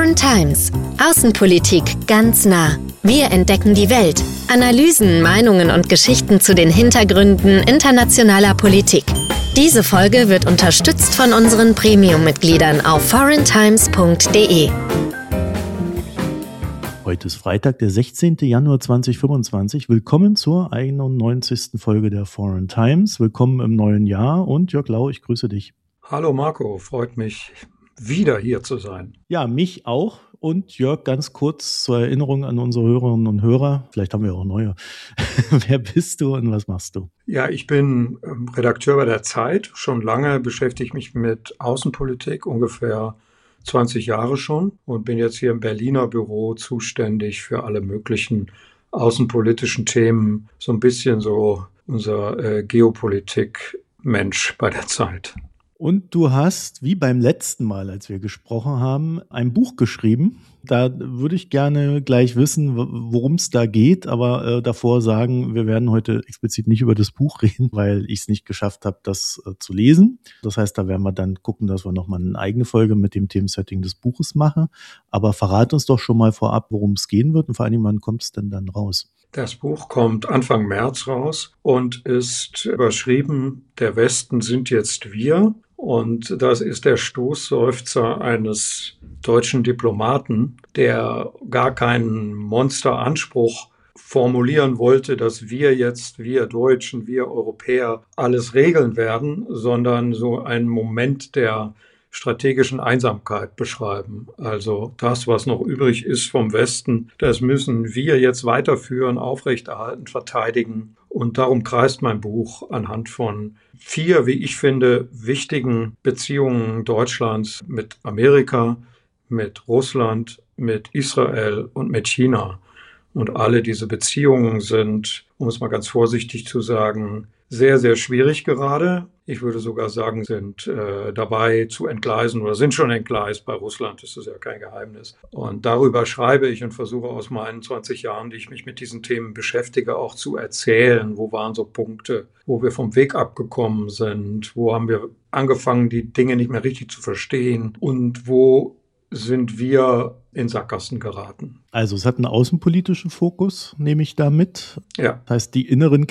Foreign Times. Außenpolitik ganz nah. Wir entdecken die Welt. Analysen, Meinungen und Geschichten zu den Hintergründen internationaler Politik. Diese Folge wird unterstützt von unseren Premium-Mitgliedern auf foreigntimes.de. Heute ist Freitag, der 16. Januar 2025. Willkommen zur 91. Folge der Foreign Times. Willkommen im neuen Jahr und Jörg Lau, ich grüße dich. Hallo Marco, freut mich, wieder hier zu sein. Ja, mich auch. Und Jörg, ganz kurz zur Erinnerung an unsere Hörerinnen und Hörer. Vielleicht haben wir auch neue. Wer bist du und was machst du? Ja, ich bin Redakteur bei der Zeit. Schon lange beschäftige ich mich mit Außenpolitik, ungefähr 20 Jahre schon. Und bin jetzt hier im Berliner Büro zuständig für alle möglichen außenpolitischen Themen. So ein bisschen so unser Geopolitik-Mensch bei der Zeit. Und du hast, wie beim letzten Mal, als wir gesprochen haben, ein Buch geschrieben. Da würde ich gerne gleich wissen, worum es da geht, aber davor sagen, wir werden heute explizit nicht über das Buch reden, weil ich es nicht geschafft habe, das zu lesen. Das heißt, da werden wir dann gucken, dass wir nochmal eine eigene Folge mit dem Themensetting des Buches machen. Aber verrat uns doch schon mal vorab, worum es gehen wird und vor allem, wann kommt es denn dann raus? Das Buch kommt Anfang März raus und ist überschrieben, Der Westen sind jetzt wir. Und das ist der Stoßseufzer eines deutschen Diplomaten, der gar keinen Monsteranspruch formulieren wollte, dass wir jetzt, wir Deutschen, wir Europäer alles regeln werden, sondern so einen Moment der strategischen Einsamkeit beschreiben. Also das, was noch übrig ist vom Westen, das müssen wir jetzt weiterführen, aufrechterhalten, verteidigen. Und darum kreist mein Buch anhand von 4, wie ich finde, wichtigen Beziehungen Deutschlands mit Amerika, mit Russland, mit Israel und mit China. Und alle diese Beziehungen sind, um es mal ganz vorsichtig zu sagen, sehr, sehr schwierig gerade. Ich würde sogar sagen, sind dabei zu entgleisen oder sind schon entgleist. Bei Russland ist das ja kein Geheimnis. Und darüber schreibe ich und versuche aus meinen 20 Jahren, die ich mich mit diesen Themen beschäftige, auch zu erzählen. Wo waren so Punkte, wo wir vom Weg abgekommen sind? Wo haben wir angefangen, die Dinge nicht mehr richtig zu verstehen? Und wo sind wir in Sackgassen geraten? Also es hat einen außenpolitischen Fokus, nehme ich da mit. Ja. Das heißt, die inneren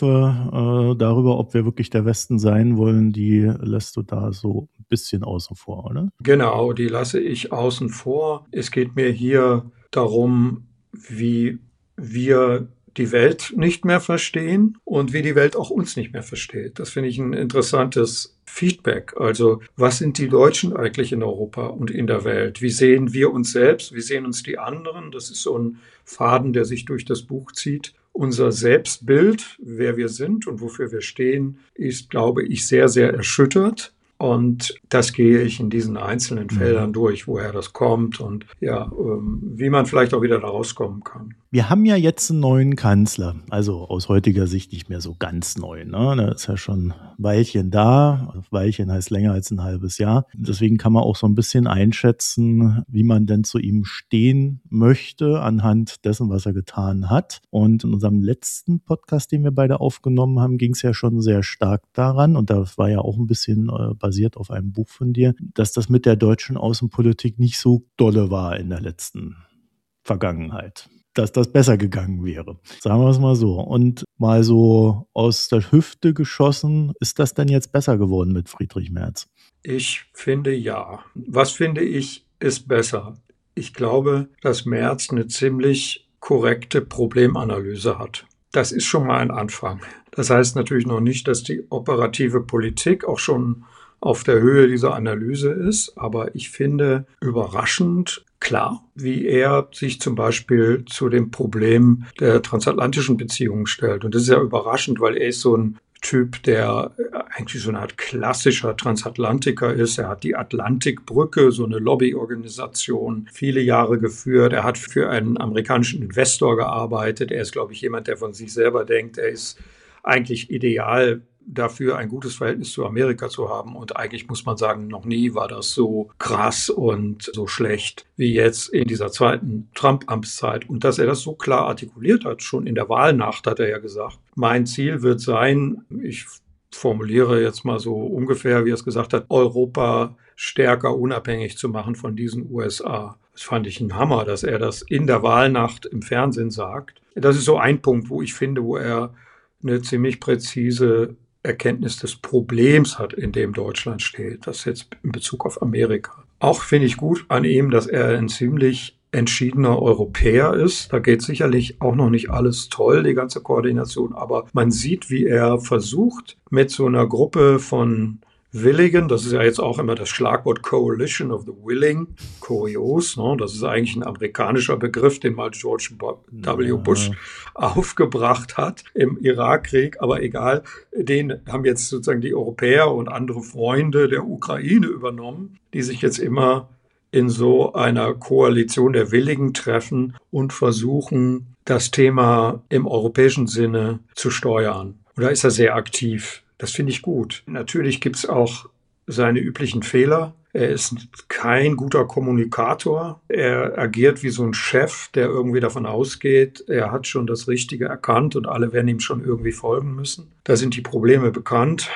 Kämpfe darüber, ob wir wirklich der Westen sein wollen, die lässt du da so ein bisschen außen vor, oder? Genau, die lasse ich außen vor. Es geht mir hier darum, wie wir die Welt nicht mehr verstehen und wie die Welt auch uns nicht mehr versteht. Das finde ich ein interessantes Feedback. Also was sind die Deutschen eigentlich in Europa und in der Welt? Wie sehen wir uns selbst? Wie sehen uns die anderen? Das ist so ein Faden, der sich durch das Buch zieht. Unser Selbstbild, wer wir sind und wofür wir stehen, ist, glaube ich, sehr, sehr erschüttert. Und das gehe ich in diesen einzelnen Feldern durch, woher das kommt und ja, wie man vielleicht auch wieder da rauskommen kann. Wir haben ja jetzt einen neuen Kanzler, also aus heutiger Sicht nicht mehr so ganz neu, ne? Da ist ja schon ein Weilchen da. Weilchen heißt länger als ein halbes Jahr. Deswegen kann man auch so ein bisschen einschätzen, wie man denn zu ihm stehen möchte anhand dessen, was er getan hat. Und in unserem letzten Podcast, den wir beide aufgenommen haben, ging es ja schon sehr stark daran, und das war ja auch ein bisschen basiert auf einem Buch von dir, dass das mit der deutschen Außenpolitik nicht so dolle war in der letzten Vergangenheit. Dass das besser gegangen wäre. Sagen wir es mal so. Und mal so aus der Hüfte geschossen, ist das denn jetzt besser geworden mit Friedrich Merz? Ich finde ja. Was finde ich ist besser? Ich glaube, dass Merz eine ziemlich korrekte Problemanalyse hat. Das ist schon mal ein Anfang. Das heißt natürlich noch nicht, dass die operative Politik auch schon auf der Höhe dieser Analyse ist, aber ich finde überraschend klar, wie er sich zum Beispiel zu dem Problem der transatlantischen Beziehungen stellt. Und das ist ja überraschend, weil er ist so ein Typ, der eigentlich so eine Art klassischer Transatlantiker ist. Er hat die Atlantikbrücke, so eine Lobbyorganisation, viele Jahre geführt. Er hat für einen amerikanischen Investor gearbeitet. Er ist, glaube ich, jemand, der von sich selber denkt, er ist eigentlich ideal dafür, ein gutes Verhältnis zu Amerika zu haben. Und eigentlich muss man sagen, noch nie war das so krass und so schlecht wie jetzt in dieser zweiten Trump-Amtszeit. Und dass er das so klar artikuliert hat, schon in der Wahlnacht hat er ja gesagt, mein Ziel wird sein, ich formuliere jetzt mal so ungefähr, wie er es gesagt hat, Europa stärker unabhängig zu machen von diesen USA. Das fand ich ein Hammer, dass er das in der Wahlnacht im Fernsehen sagt. Das ist so ein Punkt, wo ich finde, wo er eine ziemlich präzise Erkenntnis des Problems hat, in dem Deutschland steht. Das jetzt in Bezug auf Amerika. Auch finde ich gut an ihm, dass er ein ziemlich entschiedener Europäer ist. Da geht sicherlich auch noch nicht alles toll, die ganze Koordination, aber man sieht, wie er versucht, mit so einer Gruppe von Willigen, das ist ja jetzt auch immer das Schlagwort Coalition of the Willing, kurios, ne? Das ist eigentlich ein amerikanischer Begriff, den mal George W. Bush aufgebracht hat im Irakkrieg, aber egal, den haben jetzt sozusagen die Europäer und andere Freunde der Ukraine übernommen, die sich jetzt immer in so einer Koalition der Willigen treffen und versuchen, das Thema im europäischen Sinne zu steuern. Und da ist er sehr aktiv. Das finde ich gut. Natürlich gibt es auch seine üblichen Fehler. Er ist kein guter Kommunikator. Er agiert wie so ein Chef, der irgendwie davon ausgeht, er hat schon das Richtige erkannt und alle werden ihm schon irgendwie folgen müssen. Da sind die Probleme bekannt.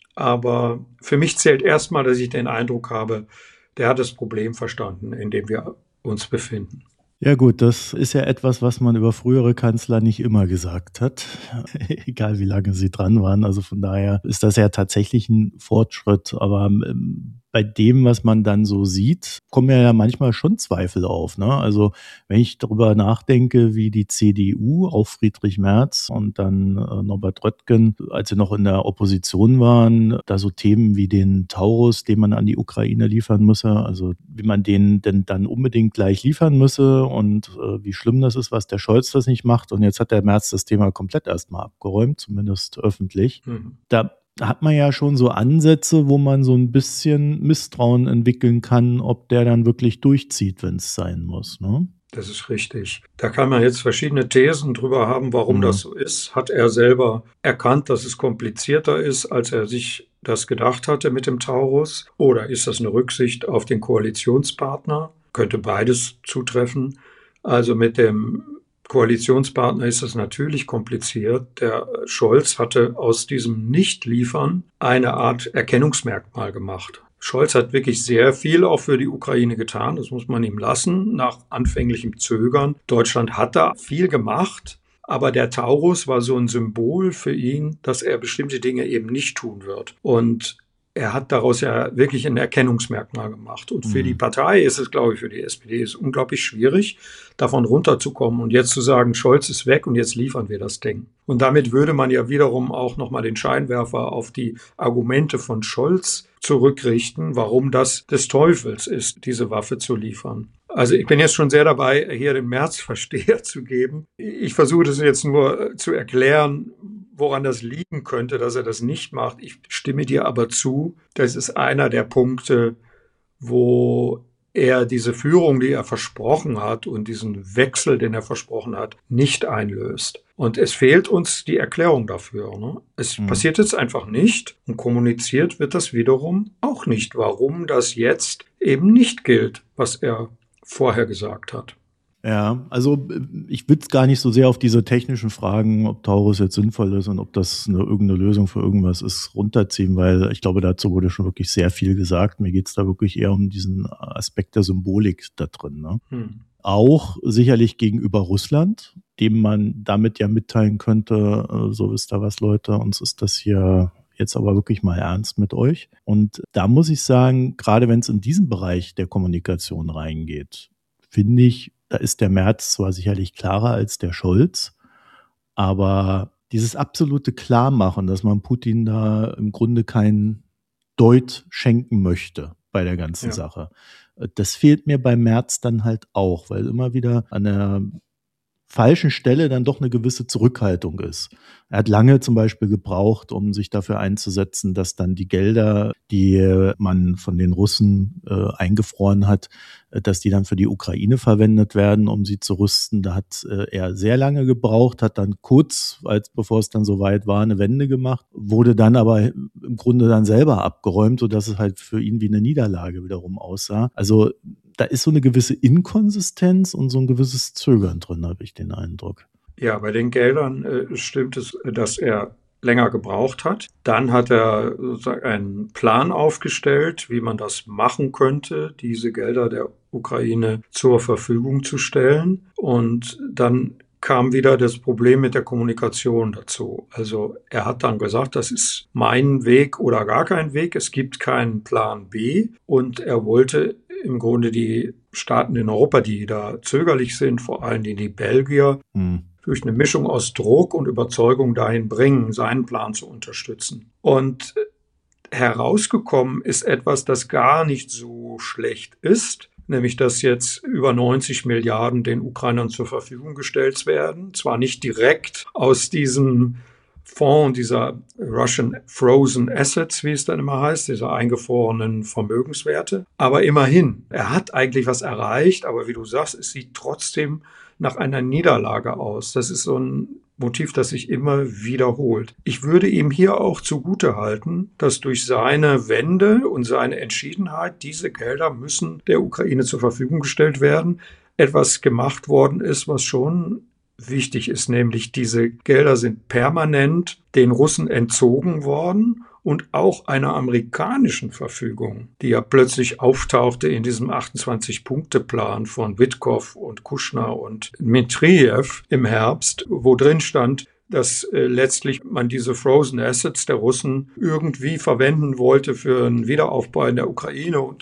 Aber für mich zählt erstmal, dass ich den Eindruck habe, der hat das Problem verstanden, in dem wir uns befinden. Ja gut, das ist ja etwas, was man über frühere Kanzler nicht immer gesagt hat, egal wie lange sie dran waren. Also von daher ist das ja tatsächlich ein Fortschritt. Aber bei dem, was man dann so sieht, kommen ja manchmal schon Zweifel auf, ne? Also wenn ich darüber nachdenke, wie die CDU, auch Friedrich Merz und dann Norbert Röttgen, als sie noch in der Opposition waren, da so Themen wie den Taurus, den man an die Ukraine liefern müsse, also wie man den denn dann unbedingt gleich liefern müsse und wie schlimm das ist, was der Scholz das nicht macht. Und jetzt hat der Merz das Thema komplett erstmal abgeräumt, zumindest öffentlich. Da hat man ja schon so Ansätze, wo man so ein bisschen Misstrauen entwickeln kann, ob der dann wirklich durchzieht, wenn es sein muss, ne? Das ist richtig. Da kann man jetzt verschiedene Thesen drüber haben, warum das so ist. Hat er selber erkannt, dass es komplizierter ist, als er sich das gedacht hatte mit dem Taurus? Oder ist das eine Rücksicht auf den Koalitionspartner? Könnte beides zutreffen. Also mit dem Koalitionspartner ist es natürlich kompliziert. Der Scholz hatte aus diesem Nichtliefern eine Art Erkennungsmerkmal gemacht. Scholz hat wirklich sehr viel auch für die Ukraine getan, das muss man ihm lassen, nach anfänglichem Zögern. Deutschland hat da viel gemacht, aber der Taurus war so ein Symbol für ihn, dass er bestimmte Dinge eben nicht tun wird. Und er hat daraus ja wirklich ein Erkennungsmerkmal gemacht. Und für die Partei ist es, glaube ich, für die SPD ist unglaublich schwierig, davon runterzukommen und jetzt zu sagen, Scholz ist weg und jetzt liefern wir das Ding. Und damit würde man ja wiederum auch nochmal den Scheinwerfer auf die Argumente von Scholz zurückrichten, warum das des Teufels ist, diese Waffe zu liefern. Also ich bin jetzt schon sehr dabei, hier den Merz-Versteher zu geben. Ich versuche das jetzt nur zu erklären, woran das liegen könnte, dass er das nicht macht. Ich stimme dir aber zu, das ist einer der Punkte, wo er diese Führung, die er versprochen hat und diesen Wechsel, den er versprochen hat, nicht einlöst. Und es fehlt uns die Erklärung dafür, ne? Es passiert jetzt einfach nicht und kommuniziert wird das wiederum auch nicht, warum das jetzt eben nicht gilt, was er vorher gesagt hat. Ja, also ich würde es gar nicht so sehr auf diese technischen Fragen, ob Taurus jetzt sinnvoll ist und ob das irgendeine Lösung für irgendwas ist, runterziehen, weil ich glaube, dazu wurde schon wirklich sehr viel gesagt. Mir geht es da wirklich eher um diesen Aspekt der Symbolik da drin, ne? Auch sicherlich gegenüber Russland, dem man damit ja mitteilen könnte, so wisst ihr was, Leute, uns ist das hier jetzt aber wirklich mal ernst mit euch. Und da muss ich sagen, gerade wenn es in diesen Bereich der Kommunikation reingeht, finde ich, da ist der Merz zwar sicherlich klarer als der Scholz, aber dieses absolute Klarmachen, dass man Putin da im Grunde kein Deut schenken möchte bei der ganzen Sache, das fehlt mir bei Merz dann halt auch, weil immer wieder an der falschen Stelle dann doch eine gewisse Zurückhaltung ist. Er hat lange zum Beispiel gebraucht, um sich dafür einzusetzen, dass dann die Gelder, die man von den Russen eingefroren hat, dass die dann für die Ukraine verwendet werden, um sie zu rüsten. Da hat er sehr lange gebraucht, hat dann kurz, bevor es dann soweit war, eine Wende gemacht, wurde dann aber im Grunde dann selber abgeräumt, sodass es halt für ihn wie eine Niederlage wiederum aussah. Also da ist so eine gewisse Inkonsistenz und so ein gewisses Zögern drin, habe ich den Eindruck. Ja, bei den Geldern stimmt es, dass er länger gebraucht hat. Dann hat er einen Plan aufgestellt, wie man das machen könnte, diese Gelder der Ukraine zur Verfügung zu stellen. Und dann kam wieder das Problem mit der Kommunikation dazu. Also er hat dann gesagt, das ist mein Weg oder gar kein Weg. Es gibt keinen Plan B. Und er wollte im Grunde die Staaten in Europa, die da zögerlich sind, vor allem die Belgier, durch eine Mischung aus Druck und Überzeugung dahin bringen, seinen Plan zu unterstützen. Und herausgekommen ist etwas, das gar nicht so schlecht ist, nämlich dass jetzt über 90 Milliarden den Ukrainern zur Verfügung gestellt werden. Zwar nicht direkt aus diesem Fonds, dieser Russian Frozen Assets, wie es dann immer heißt, dieser eingefrorenen Vermögenswerte, aber immerhin, er hat eigentlich was erreicht, aber wie du sagst, es sieht trotzdem nach einer Niederlage aus. Das ist so ein Motiv, das sich immer wiederholt. Ich würde ihm hier auch zugutehalten, dass durch seine Wende und seine Entschiedenheit, diese Gelder müssen der Ukraine zur Verfügung gestellt werden, etwas gemacht worden ist, was schon wichtig ist, nämlich diese Gelder sind permanent den Russen entzogen worden und auch einer amerikanischen Verfügung, die ja plötzlich auftauchte in diesem 28-Punkte-Plan von Witkow und Kushner und Dmitrijew im Herbst, wo drin stand, dass letztlich man diese Frozen Assets der Russen irgendwie verwenden wollte für einen Wiederaufbau in der Ukraine und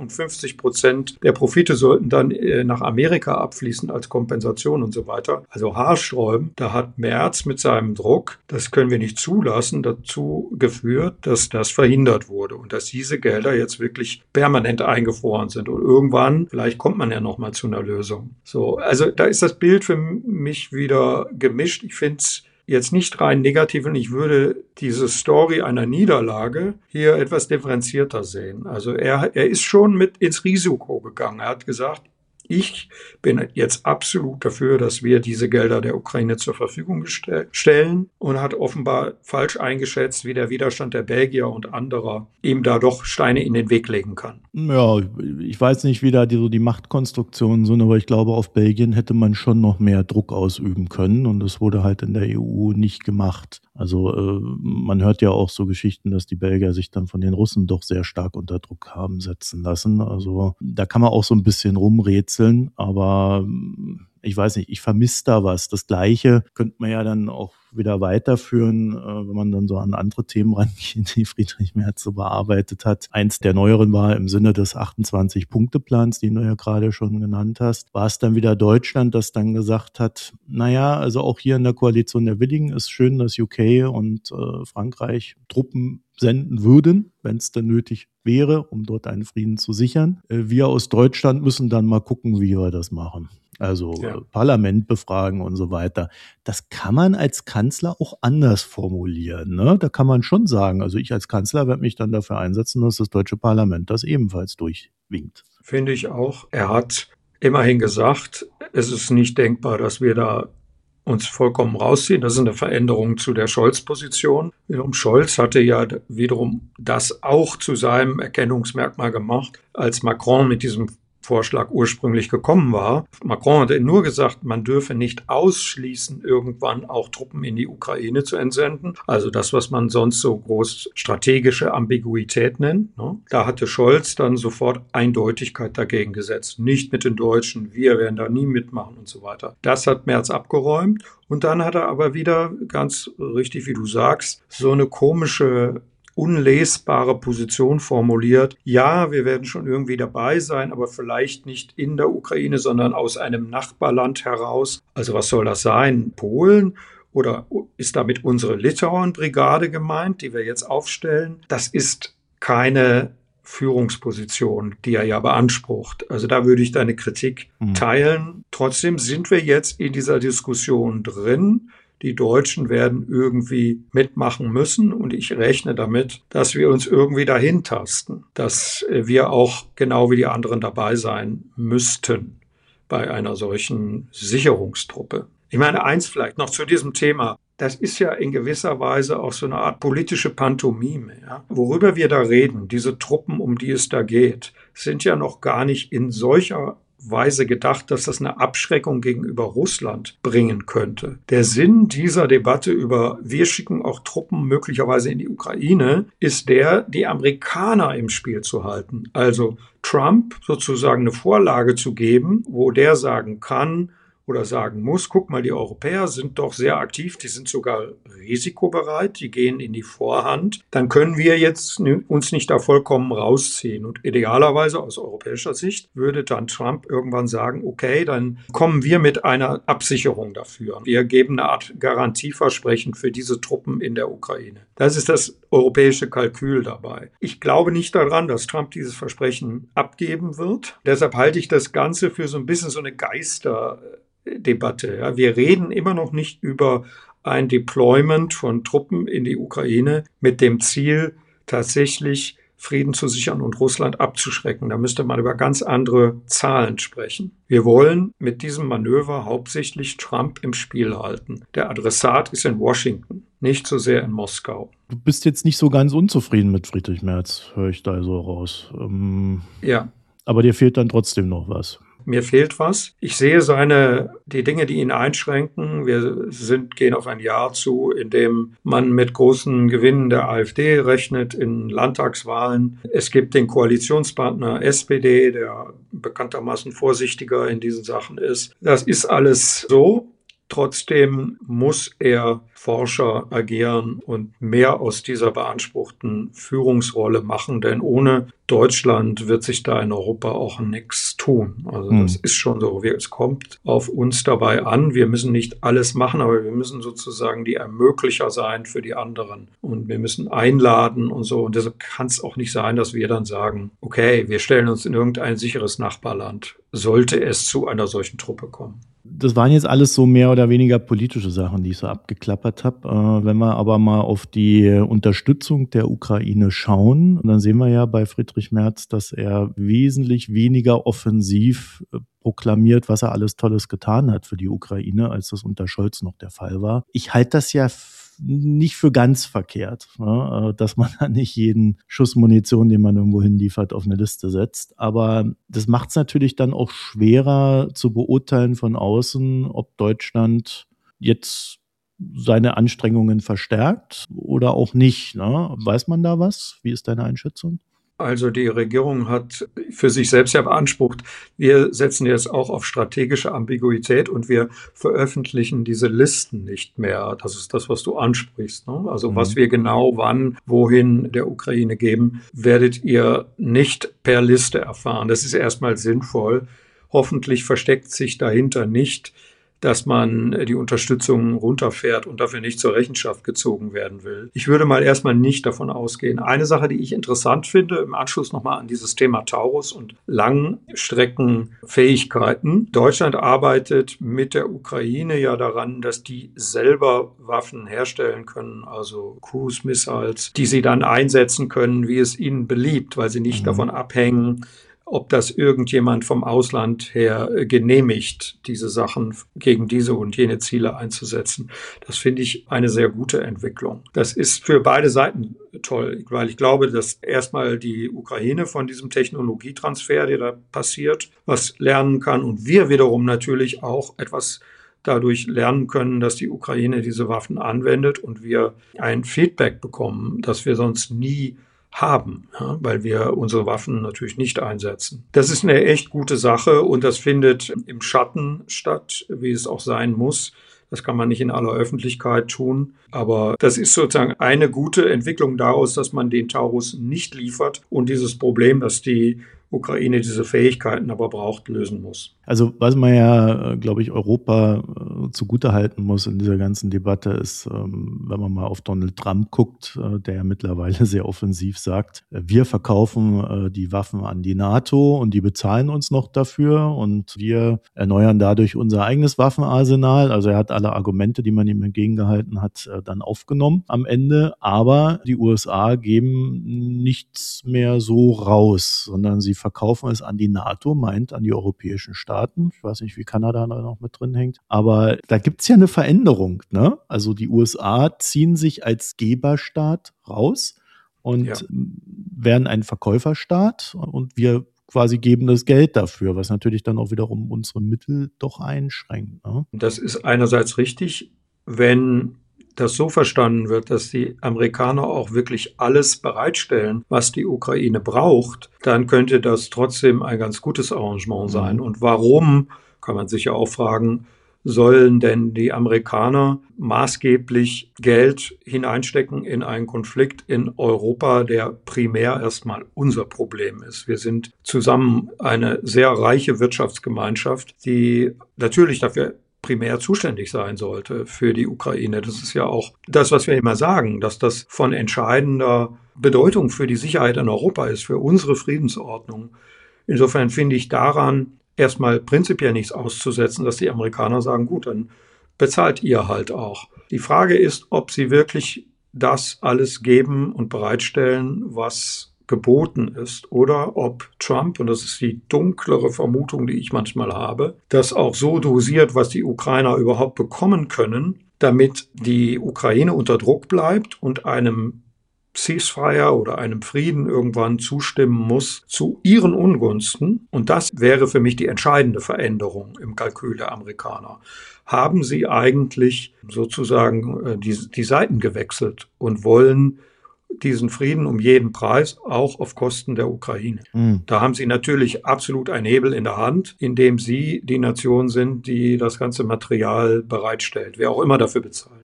50% der Profite sollten dann nach Amerika abfließen als Kompensation und so weiter. Also haarsträubend. Da hat Merz mit seinem Druck, das können wir nicht zulassen, dazu geführt, dass das verhindert wurde und dass diese Gelder jetzt wirklich permanent eingefroren sind. Und irgendwann, vielleicht kommt man ja noch mal zu einer Lösung. So, also da ist das Bild für mich wieder gemischt. Ich finde es jetzt nicht rein negativ und ich würde diese Story einer Niederlage hier etwas differenzierter sehen. Also er ist schon mit ins Risiko gegangen. Er hat gesagt, ich bin jetzt absolut dafür, dass wir diese Gelder der Ukraine zur Verfügung stellen und hat offenbar falsch eingeschätzt, wie der Widerstand der Belgier und anderer ihm da doch Steine in den Weg legen kann. Ja, ich weiß nicht, wie da die Machtkonstruktionen sind, aber ich glaube, auf Belgien hätte man schon noch mehr Druck ausüben können und das wurde halt in der EU nicht gemacht. Also man hört ja auch so Geschichten, dass die Belgier sich dann von den Russen doch sehr stark unter Druck haben setzen lassen. Also da kann man auch so ein bisschen rumrätseln, aber ich weiß nicht, ich vermisse da was. Das Gleiche könnte man ja dann auch wieder weiterführen, wenn man dann so an andere Themen rangeht, die Friedrich Merz so bearbeitet hat. Eins der neueren war im Sinne des 28-Punkte-Plans, den du ja gerade schon genannt hast, war es dann wieder Deutschland, das dann gesagt hat, naja, also auch hier in der Koalition der Willigen ist schön, dass UK und Frankreich Truppen senden würden, wenn es dann nötig wäre, um dort einen Frieden zu sichern. Wir aus Deutschland müssen dann mal gucken, wie wir das machen. Also Parlament befragen und so weiter. Das kann man als Kanzler auch anders formulieren, ne? Da kann man schon sagen, also ich als Kanzler werde mich dann dafür einsetzen, dass das deutsche Parlament das ebenfalls durchwinkt. Finde ich auch. Er hat immerhin gesagt, es ist nicht denkbar, dass wir da uns vollkommen rausziehen. Das ist eine Veränderung zu der Scholz-Position. Wiederum Scholz hatte ja wiederum das auch zu seinem Erkennungsmerkmal gemacht, als Macron mit diesem Vorschlag ursprünglich gekommen war. Macron hatte nur gesagt, man dürfe nicht ausschließen, irgendwann auch Truppen in die Ukraine zu entsenden. Also das, was man sonst so groß strategische Ambiguität nennt. Ne? Da hatte Scholz dann sofort Eindeutigkeit dagegen gesetzt. Nicht mit den Deutschen, wir werden da nie mitmachen und so weiter. Das hat Merz abgeräumt. Und dann hat er aber wieder, ganz richtig wie du sagst, so eine komische unlesbare Position formuliert. Ja, wir werden schon irgendwie dabei sein, aber vielleicht nicht in der Ukraine, sondern aus einem Nachbarland heraus. Also was soll das sein? Polen? Oder ist damit unsere Litauen-Brigade gemeint, die wir jetzt aufstellen? Das ist keine Führungsposition, die er ja beansprucht. Also da würde ich deine Kritik teilen. Trotzdem sind wir jetzt in dieser Diskussion drin. Die Deutschen werden irgendwie mitmachen müssen und ich rechne damit, dass wir uns irgendwie dahin tasten, dass wir auch genau wie die anderen dabei sein müssten bei einer solchen Sicherungstruppe. Ich meine, eins vielleicht noch zu diesem Thema. Das ist ja in gewisser Weise auch so eine Art politische Pantomime. Ja? Worüber wir da reden, diese Truppen, um die es da geht, sind ja noch gar nicht in solcher Weise gedacht, dass das eine Abschreckung gegenüber Russland bringen könnte. Der Sinn dieser Debatte über wir schicken auch Truppen möglicherweise in die Ukraine ist der, die Amerikaner im Spiel zu halten. Also Trump sozusagen eine Vorlage zu geben, wo der sagen kann oder sagen muss, guck mal, die Europäer sind doch sehr aktiv, die sind sogar risikobereit, die gehen in die Vorhand, dann können wir jetzt uns nicht da vollkommen rausziehen. Und idealerweise aus europäischer Sicht würde dann Trump irgendwann sagen, okay, dann kommen wir mit einer Absicherung dafür. Wir geben eine Art Garantieversprechen für diese Truppen in der Ukraine. Das ist das europäische Kalkül dabei. Ich glaube nicht daran, dass Trump dieses Versprechen abgeben wird. Deshalb halte ich das Ganze für so ein bisschen so eine Geisterdebatte. Ja, wir reden immer noch nicht über ein Deployment von Truppen in die Ukraine mit dem Ziel, tatsächlich Frieden zu sichern und Russland abzuschrecken. Da müsste man über ganz andere Zahlen sprechen. Wir wollen mit diesem Manöver hauptsächlich Trump im Spiel halten. Der Adressat ist in Washington, nicht so sehr in Moskau. Du bist jetzt nicht so ganz unzufrieden mit Friedrich Merz, höre ich da so raus. Ja. Aber dir fehlt dann trotzdem noch was. Mir fehlt was. Ich sehe die Dinge, die ihn einschränken. Wir gehen auf ein Jahr zu, in dem man mit großen Gewinnen der AfD rechnet in Landtagswahlen. Es gibt den Koalitionspartner SPD, der bekanntermaßen vorsichtiger in diesen Sachen ist. Das ist alles so. Trotzdem muss er forscher agieren und mehr aus dieser beanspruchten Führungsrolle machen, denn ohne Deutschland wird sich da in Europa auch nichts tun. Also das ist schon so. Es kommt auf uns dabei an. Wir müssen nicht alles machen, aber wir müssen sozusagen die Ermöglicher sein für die anderen. Und wir müssen einladen und so. Und deshalb kann es auch nicht sein, dass wir dann sagen, okay, wir stellen uns in irgendein sicheres Nachbarland, sollte es zu einer solchen Truppe kommen. Das waren jetzt alles so mehr oder weniger politische Sachen, die ich so abgeklappert habe. Wenn wir aber mal auf die Unterstützung der Ukraine schauen, dann sehen wir ja bei Friedrich Merz, dass er wesentlich weniger offensiv proklamiert, was er alles Tolles getan hat für die Ukraine, als das unter Scholz noch der Fall war. Ich halte das ja nicht für ganz verkehrt, ne? Dass man da nicht jeden Schuss Munition, den man irgendwo hinliefert, auf eine Liste setzt. Aber das macht es natürlich dann auch schwerer zu beurteilen von außen, ob Deutschland jetzt seine Anstrengungen verstärkt oder auch nicht. Ne? Weiß man da was? Wie ist deine Einschätzung? Also die Regierung hat für sich selbst ja beansprucht, wir setzen jetzt auch auf strategische Ambiguität und wir veröffentlichen diese Listen nicht mehr. Das ist das, was du ansprichst, ne? Also was wir genau wann, wohin der Ukraine geben, werdet ihr nicht per Liste erfahren. Das ist erstmal sinnvoll. Hoffentlich versteckt sich dahinter nicht, dass man die Unterstützung runterfährt und dafür nicht zur Rechenschaft gezogen werden will. Ich würde mal erstmal nicht davon ausgehen. Eine Sache, die ich interessant finde, im Anschluss nochmal an dieses Thema Taurus und Langstreckenfähigkeiten. Deutschland arbeitet mit der Ukraine ja daran, dass die selber Waffen herstellen können, also Cruise Missiles, die sie dann einsetzen können, wie es ihnen beliebt, weil sie nicht davon abhängen, ob das irgendjemand vom Ausland her genehmigt, diese Sachen gegen diese und jene Ziele einzusetzen. Das finde ich eine sehr gute Entwicklung. Das ist für beide Seiten toll, weil ich glaube, dass erstmal die Ukraine von diesem Technologietransfer, der da passiert, was lernen kann und wir wiederum natürlich auch etwas dadurch lernen können, dass die Ukraine diese Waffen anwendet und wir ein Feedback bekommen, das wir sonst nie haben, ja, weil wir unsere Waffen natürlich nicht einsetzen. Das ist eine echt gute Sache und das findet im Schatten statt, wie es auch sein muss. Das kann man nicht in aller Öffentlichkeit tun, aber das ist sozusagen eine gute Entwicklung daraus, dass man den Taurus nicht liefert und dieses Problem, dass die Ukraine diese Fähigkeiten aber braucht, lösen muss. Also was man ja, glaube ich, Europa zugutehalten muss in dieser ganzen Debatte ist, wenn man mal auf Donald Trump guckt, der ja mittlerweile sehr offensiv sagt, wir verkaufen die Waffen an die NATO und die bezahlen uns noch dafür und wir erneuern dadurch unser eigenes Waffenarsenal. Also er hat alle Argumente, die man ihm entgegengehalten hat, dann aufgenommen am Ende. Aber die USA geben nichts mehr so raus, sondern sie verkaufen es an die NATO, meint an die europäischen Staaten. Ich weiß nicht, wie Kanada da noch mit drin hängt. Aber da gibt es ja eine Veränderung, ne? Also die USA ziehen sich als Geberstaat raus und werden ein Verkäuferstaat und wir quasi geben das Geld dafür, was natürlich dann auch wiederum unsere Mittel doch einschränkt. Ne? Das ist einerseits richtig, wenn das so verstanden wird, dass die Amerikaner auch wirklich alles bereitstellen, was die Ukraine braucht, dann könnte das trotzdem ein ganz gutes Arrangement sein. Und warum, kann man sich ja auch fragen, sollen denn die Amerikaner maßgeblich Geld hineinstecken in einen Konflikt in Europa, der primär erstmal unser Problem ist? Wir sind zusammen eine sehr reiche Wirtschaftsgemeinschaft, die natürlich dafür primär zuständig sein sollte für die Ukraine. Das ist ja auch das, was wir immer sagen, dass das von entscheidender Bedeutung für die Sicherheit in Europa ist, für unsere Friedensordnung. Insofern finde ich daran erstmal prinzipiell nichts auszusetzen, dass die Amerikaner sagen, gut, dann bezahlt ihr halt auch. Die Frage ist, ob sie wirklich das alles geben und bereitstellen, was geboten ist, oder ob Trump, und das ist die dunklere Vermutung, die ich manchmal habe, das auch so dosiert, was die Ukrainer überhaupt bekommen können, damit die Ukraine unter Druck bleibt und einem Ceasefire oder einem Frieden irgendwann zustimmen muss zu ihren Ungunsten. Und das wäre für mich die entscheidende Veränderung im Kalkül der Amerikaner. Haben sie eigentlich sozusagen die Seiten gewechselt und wollen diesen Frieden um jeden Preis, auch auf Kosten der Ukraine? Da haben sie natürlich absolut einen Hebel in der Hand, indem sie die Nation sind, die das ganze Material bereitstellt, wer auch immer dafür bezahlt.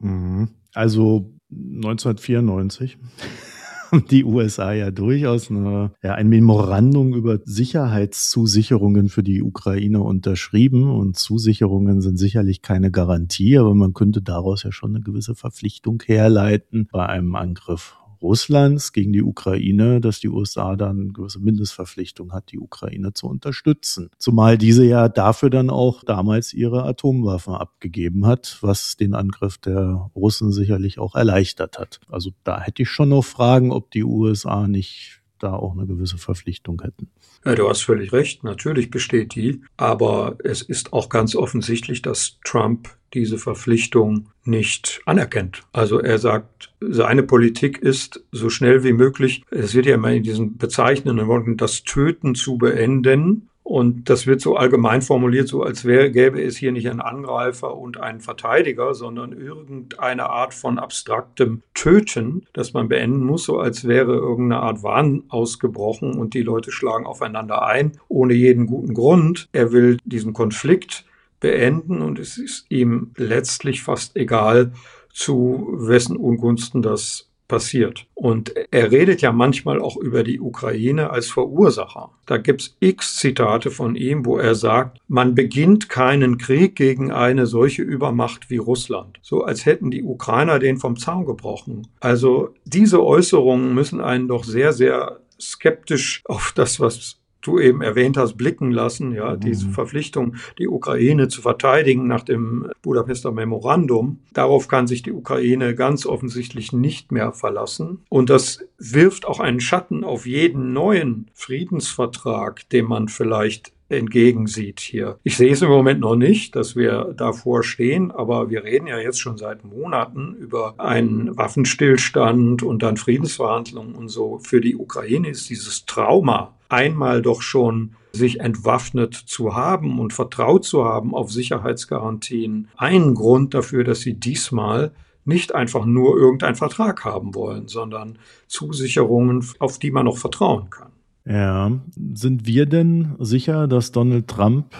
Also 1994 haben die USA ja durchaus ein Memorandum über Sicherheitszusicherungen für die Ukraine unterschrieben. Und Zusicherungen sind sicherlich keine Garantie, aber man könnte daraus ja schon eine gewisse Verpflichtung herleiten bei einem Angriff Russlands gegen die Ukraine, dass die USA dann eine gewisse Mindestverpflichtung hat, die Ukraine zu unterstützen. Zumal diese ja dafür dann auch damals ihre Atomwaffen abgegeben hat, was den Angriff der Russen sicherlich auch erleichtert hat. Also da hätte ich schon noch Fragen, ob die USA nicht da auch eine gewisse Verpflichtung hätten. Ja, du hast völlig recht, natürlich besteht die, aber es ist auch ganz offensichtlich, dass Trump diese Verpflichtung nicht anerkennt. Also er sagt, seine Politik ist so schnell wie möglich, es wird ja immer in diesen bezeichnenden Worten, das Töten zu beenden. Und das wird so allgemein formuliert, so als gäbe es hier nicht einen Angreifer und einen Verteidiger, sondern irgendeine Art von abstraktem Töten, das man beenden muss, so als wäre irgendeine Art Wahn ausgebrochen und die Leute schlagen aufeinander ein, ohne jeden guten Grund. Er will diesen Konflikt beenden und es ist ihm letztlich fast egal, zu wessen Ungunsten das passiert. Und er redet ja manchmal auch über die Ukraine als Verursacher. Da gibt es x Zitate von ihm, wo er sagt, man beginnt keinen Krieg gegen eine solche Übermacht wie Russland. So als hätten die Ukrainer den vom Zaun gebrochen. Also diese Äußerungen müssen einen doch sehr, sehr skeptisch auf das, was du eben erwähnt hast, blicken lassen, ja, diese Verpflichtung, die Ukraine zu verteidigen nach dem Budapester Memorandum. Darauf kann sich die Ukraine ganz offensichtlich nicht mehr verlassen. Und das wirft auch einen Schatten auf jeden neuen Friedensvertrag, den man vielleicht entgegensieht hier. Ich sehe es im Moment noch nicht, dass wir davor stehen, aber wir reden ja jetzt schon seit Monaten über einen Waffenstillstand und dann Friedensverhandlungen und so. Für die Ukraine ist dieses Trauma, einmal doch schon sich entwaffnet zu haben und vertraut zu haben auf Sicherheitsgarantien, ein Grund dafür, dass sie diesmal nicht einfach nur irgendeinen Vertrag haben wollen, sondern Zusicherungen, auf die man noch vertrauen kann. Ja, sind wir denn sicher, dass Donald Trump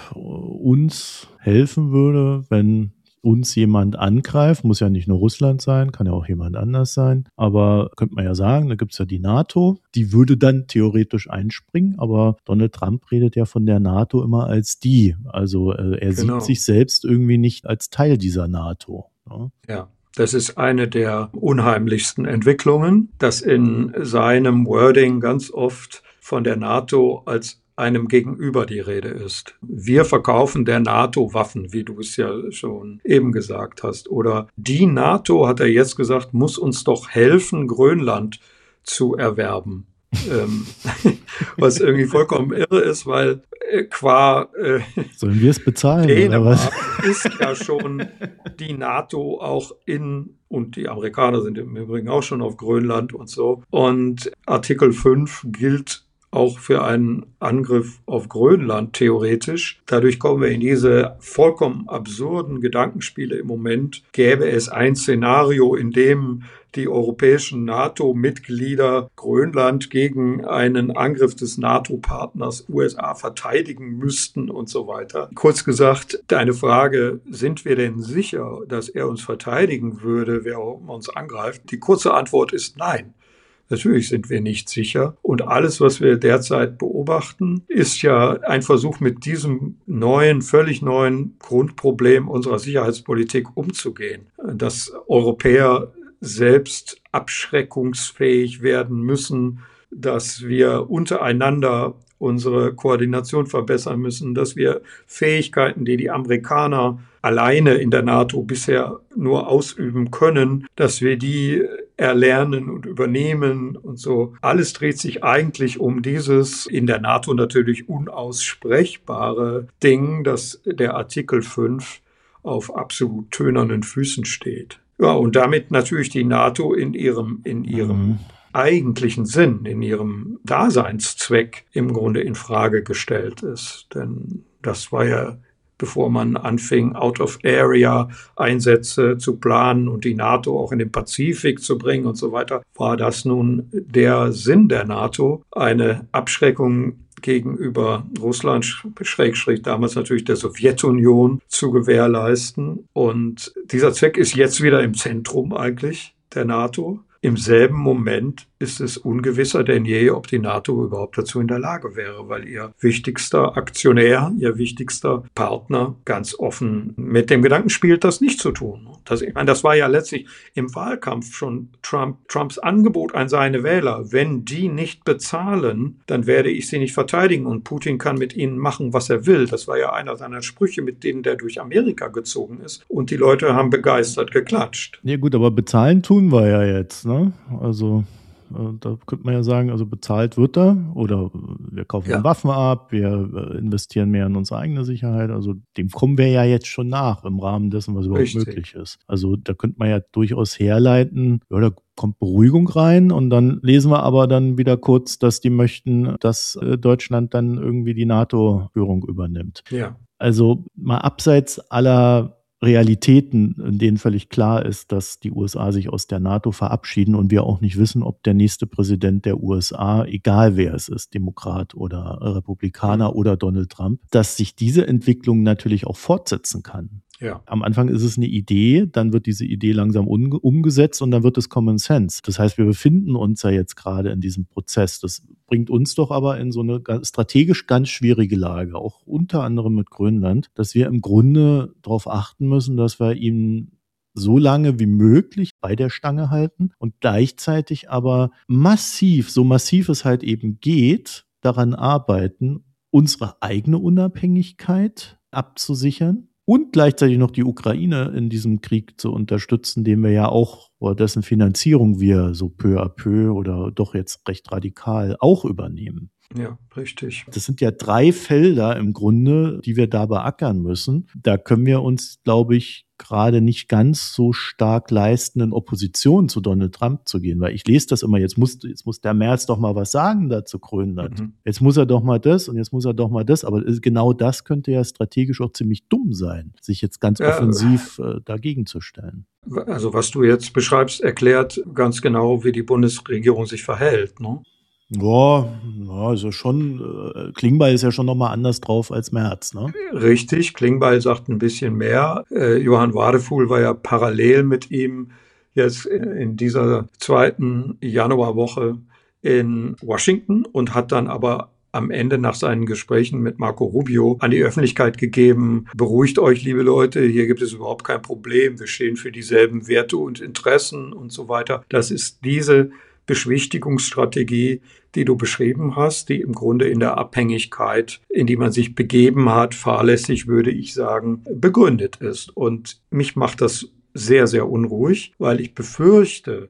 uns helfen würde, wenn uns jemand angreift? Muss ja nicht nur Russland sein, kann ja auch jemand anders sein. Aber könnte man ja sagen, da gibt es ja die NATO, die würde dann theoretisch einspringen. Aber Donald Trump redet ja von der NATO immer als die. Also er sieht sich selbst irgendwie nicht als Teil dieser NATO. Ne? Ja. Das ist eine der unheimlichsten Entwicklungen, dass in seinem Wording ganz oft von der NATO als einem Gegenüber die Rede ist. Wir verkaufen der NATO Waffen, wie du es ja schon eben gesagt hast. Oder die NATO, hat er jetzt gesagt, muss uns doch helfen, Grönland zu erwerben. Was irgendwie vollkommen irre ist, weil qua sollen wir es bezahlen, Dänemark ist ja schon die NATO auch und die Amerikaner sind im Übrigen auch schon auf Grönland und so. Und Artikel 5 gilt auch für einen Angriff auf Grönland theoretisch. Dadurch kommen wir in diese vollkommen absurden Gedankenspiele im Moment. Gäbe es ein Szenario, in dem die europäischen NATO-Mitglieder Grönland gegen einen Angriff des NATO-Partners USA verteidigen müssten und so weiter. Kurz gesagt, deine Frage, sind wir denn sicher, dass er uns verteidigen würde, wer auch immer uns angreift? Die kurze Antwort ist nein. Natürlich sind wir nicht sicher. Und alles, was wir derzeit beobachten, ist ja ein Versuch, mit diesem völlig neuen Grundproblem unserer Sicherheitspolitik umzugehen. Dass Europäer selbst abschreckungsfähig werden müssen, dass wir untereinander unsere Koordination verbessern müssen, dass wir Fähigkeiten, die die Amerikaner alleine in der NATO bisher nur ausüben können, dass wir die erlernen und übernehmen und so. Alles dreht sich eigentlich um dieses in der NATO natürlich unaussprechbare Ding, dass der Artikel 5 auf absolut tönernen Füßen steht. Ja, und damit natürlich die NATO in ihrem eigentlichen Sinn, in ihrem Daseinszweck im Grunde in Frage gestellt ist. Denn das war ja, bevor man anfing, Out-of-Area-Einsätze zu planen und die NATO auch in den Pazifik zu bringen und so weiter, war das nun der Sinn der NATO, eine Abschreckung gegenüber Russland, Schrägstrich damals natürlich der Sowjetunion, zu gewährleisten. Und dieser Zweck ist jetzt wieder im Zentrum eigentlich der NATO. Im selben Moment ist es ungewisser denn je, ob die NATO überhaupt dazu in der Lage wäre, weil ihr wichtigster Aktionär, ihr wichtigster Partner ganz offen mit dem Gedanken spielt, das nicht zu tun. Das war ja letztlich im Wahlkampf schon Trumps Angebot an seine Wähler. Wenn die nicht bezahlen, dann werde ich sie nicht verteidigen und Putin kann mit ihnen machen, was er will. Das war ja einer seiner Sprüche, mit denen der durch Amerika gezogen ist. Und die Leute haben begeistert geklatscht. Ja gut, aber bezahlen tun wir ja jetzt, ne? Also da könnte man ja sagen, also bezahlt wird er oder wir kaufen Waffen ab, wir investieren mehr in unsere eigene Sicherheit. Also dem kommen wir ja jetzt schon nach im Rahmen dessen, was überhaupt möglich ist. Also da könnte man ja durchaus herleiten, ja, da kommt Beruhigung rein und dann lesen wir aber dann wieder kurz, dass die möchten, dass Deutschland dann irgendwie die NATO-Führung übernimmt. Ja. Also mal abseits aller Realitäten, in denen völlig klar ist, dass die USA sich aus der NATO verabschieden und wir auch nicht wissen, ob der nächste Präsident der USA, egal wer es ist, Demokrat oder Republikaner oder Donald Trump, dass sich diese Entwicklung natürlich auch fortsetzen kann. Ja. Am Anfang ist es eine Idee, dann wird diese Idee langsam umgesetzt und dann wird es Common Sense. Das heißt, wir befinden uns ja jetzt gerade in diesem Prozess. Das bringt uns doch aber in so eine strategisch ganz schwierige Lage, auch unter anderem mit Grönland, dass wir im Grunde darauf achten müssen, dass wir ihn so lange wie möglich bei der Stange halten und gleichzeitig aber so massiv es halt eben geht, daran arbeiten, unsere eigene Unabhängigkeit abzusichern. Und gleichzeitig noch die Ukraine in diesem Krieg zu unterstützen, den wir ja auch, oder dessen Finanzierung wir so peu à peu oder doch jetzt recht radikal auch übernehmen. Ja, richtig. Das sind ja 3 Felder im Grunde, die wir da beackern müssen. Da können wir uns, glaube ich, gerade nicht ganz so stark leisten, in Opposition zu Donald Trump zu gehen. Weil ich lese das immer, jetzt muss der Merz doch mal was sagen da zu Grönland. Jetzt muss er doch mal das und jetzt muss er doch mal das. Aber genau das könnte ja strategisch auch ziemlich dumm sein, sich jetzt ganz offensiv dagegen zu stellen. Also was du jetzt beschreibst, erklärt ganz genau, wie die Bundesregierung sich verhält, ne? Ja, also schon, Klingbeil ist ja schon nochmal anders drauf als Merz, ne? Richtig, Klingbeil sagt ein bisschen mehr. Johann Wadefuhl war ja parallel mit ihm jetzt in dieser 2. Januarwoche in Washington und hat dann aber am Ende nach seinen Gesprächen mit Marco Rubio an die Öffentlichkeit gegeben, beruhigt euch, liebe Leute, hier gibt es überhaupt kein Problem, wir stehen für dieselben Werte und Interessen und so weiter. Das ist diese Beschwichtigungsstrategie, die du beschrieben hast, die im Grunde in der Abhängigkeit, in die man sich begeben hat, fahrlässig würde ich sagen, begründet ist. Und mich macht das sehr, sehr unruhig, weil ich befürchte,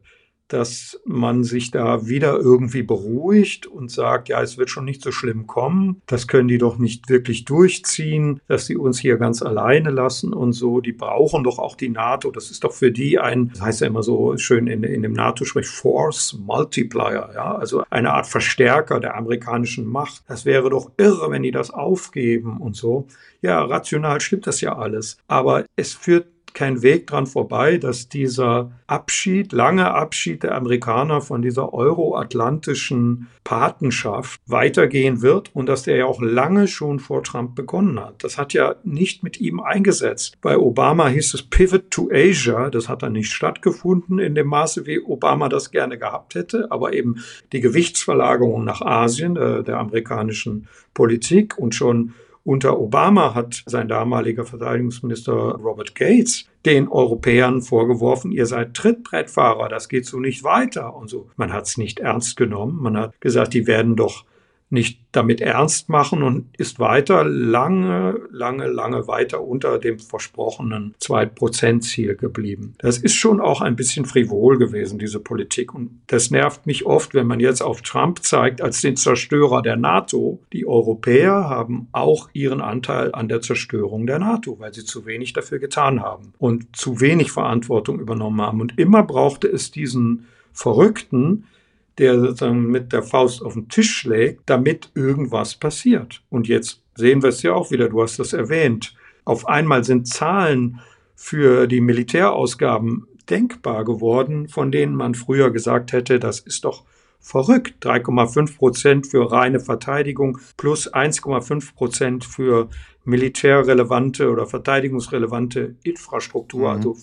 dass man sich da wieder irgendwie beruhigt und sagt, ja, es wird schon nicht so schlimm kommen, das können die doch nicht wirklich durchziehen, dass sie uns hier ganz alleine lassen und so, die brauchen doch auch die NATO, das ist doch für die das heißt ja immer so schön in dem NATO-Sprech, Force Multiplier, ja, also eine Art Verstärker der amerikanischen Macht. Das wäre doch irre, wenn die das aufgeben und so. Ja, rational stimmt das ja alles, aber es führt kein Weg dran vorbei, dass dieser lange Abschied der Amerikaner von dieser euroatlantischen Patenschaft weitergehen wird und dass der ja auch lange schon vor Trump begonnen hat. Das hat ja nicht mit ihm eingesetzt. Bei Obama hieß es Pivot to Asia. Das hat dann nicht stattgefunden in dem Maße, wie Obama das gerne gehabt hätte, aber eben die Gewichtsverlagerung nach Asien der amerikanischen Politik und schon unter Obama hat sein damaliger Verteidigungsminister Robert Gates den Europäern vorgeworfen, ihr seid Trittbrettfahrer, das geht so nicht weiter und so. Man hat es nicht ernst genommen. Man hat gesagt, die werden doch nicht damit ernst machen und ist weiter lange weiter unter dem versprochenen 2%-Ziel geblieben. Das ist schon auch ein bisschen frivol gewesen, diese Politik. Und das nervt mich oft, wenn man jetzt auf Trump zeigt als den Zerstörer der NATO. Die Europäer haben auch ihren Anteil an der Zerstörung der NATO, weil sie zu wenig dafür getan haben und zu wenig Verantwortung übernommen haben. Und immer brauchte es diesen Verrückten, der sozusagen mit der Faust auf den Tisch schlägt, damit irgendwas passiert. Und jetzt sehen wir es ja auch wieder, du hast das erwähnt. Auf einmal sind Zahlen für die Militärausgaben denkbar geworden, von denen man früher gesagt hätte, das ist doch verrückt. 3,5% für reine Verteidigung plus 1,5% für militärrelevante oder verteidigungsrelevante Infrastruktur. Also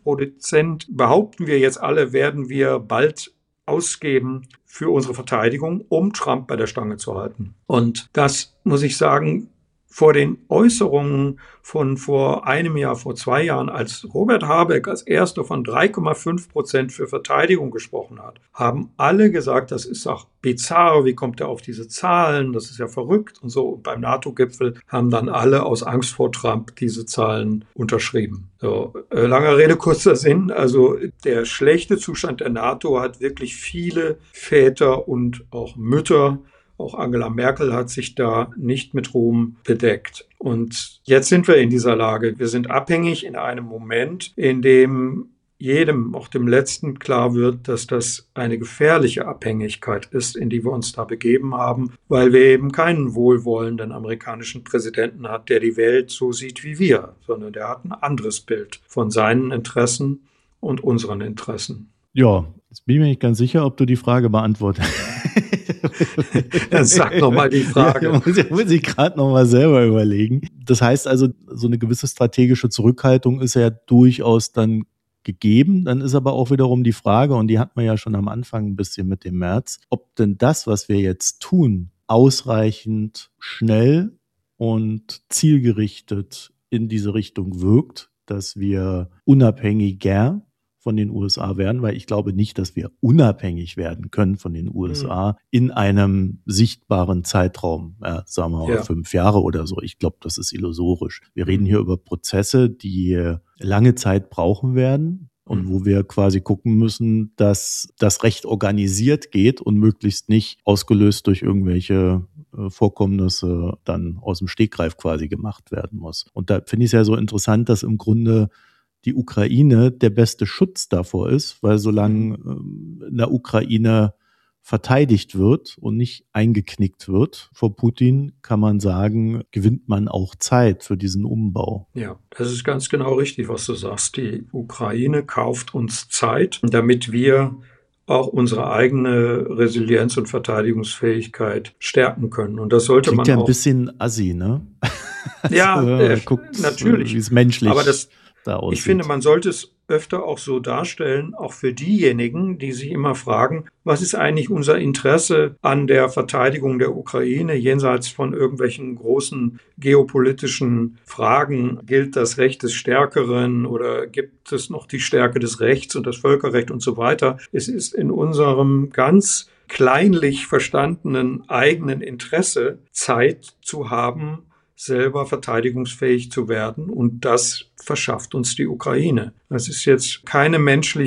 5% behaupten wir jetzt alle, werden wir bald ausgeben für unsere Verteidigung, um Trump bei der Stange zu halten. Und das, muss ich sagen, vor den Äußerungen von vor einem Jahr, vor 2 Jahren, als Robert Habeck als erster von 3,5% für Verteidigung gesprochen hat, haben alle gesagt, das ist auch bizarr, wie kommt er auf diese Zahlen, das ist ja verrückt und so. Und beim NATO-Gipfel haben dann alle aus Angst vor Trump diese Zahlen unterschrieben. So, langer Rede, kurzer Sinn. Also der schlechte Zustand der NATO hat wirklich viele Väter und auch Mütter. Auch Angela Merkel hat sich da nicht mit Ruhm bedeckt. Und jetzt sind wir in dieser Lage. Wir sind abhängig in einem Moment, in dem jedem, auch dem Letzten, klar wird, dass das eine gefährliche Abhängigkeit ist, in die wir uns da begeben haben, weil wir eben keinen wohlwollenden amerikanischen Präsidenten hat, der die Welt so sieht wie wir, sondern der hat ein anderes Bild von seinen Interessen und unseren Interessen. Ja, jetzt bin ich mir nicht ganz sicher, ob du die Frage beantwortest. Dann sag noch mal die Frage. Ja, muss ich gerade noch mal selber überlegen. Das heißt also, so eine gewisse strategische Zurückhaltung ist ja durchaus dann gegeben. Dann ist aber auch wiederum die Frage, und die hat man ja schon am Anfang ein bisschen mit dem März, ob denn das, was wir jetzt tun, ausreichend schnell und zielgerichtet in diese Richtung wirkt, dass wir unabhängiger von den USA werden, weil ich glaube nicht, dass wir unabhängig werden können von den USA in einem sichtbaren Zeitraum, sagen wir mal 5 Jahre oder so. Ich glaube, das ist illusorisch. Wir reden hier über Prozesse, die lange Zeit brauchen werden und wo wir quasi gucken müssen, dass das Recht organisiert geht und möglichst nicht ausgelöst durch irgendwelche Vorkommnisse dann aus dem Stegreif quasi gemacht werden muss. Und da finde ich es ja so interessant, dass im Grunde die Ukraine der beste Schutz davor ist, weil solange in der Ukraine verteidigt wird und nicht eingeknickt wird vor Putin, kann man sagen, gewinnt man auch Zeit für diesen Umbau. Ja, das ist ganz genau richtig, was du sagst. Die Ukraine kauft uns Zeit, damit wir auch unsre eigene Resilienz und Verteidigungsfähigkeit stärken können. Und das sollte klingt man ja auch. Ein bisschen assi, ne? Ja, guckt, natürlich. Wie es menschlich aber da aussieht. Ich finde, man sollte es öfter auch so darstellen, auch für diejenigen, die sich immer fragen, was ist eigentlich unser Interesse an der Verteidigung der Ukraine jenseits von irgendwelchen großen geopolitischen Fragen? Gilt das Recht des Stärkeren oder gibt es noch die Stärke des Rechts und das Völkerrecht und so weiter? Es ist in unserem ganz kleinlich verstandenen eigenen Interesse, Zeit zu haben, selber verteidigungsfähig zu werden. Und das verschafft uns die Ukraine. Das ist jetzt keine menschlich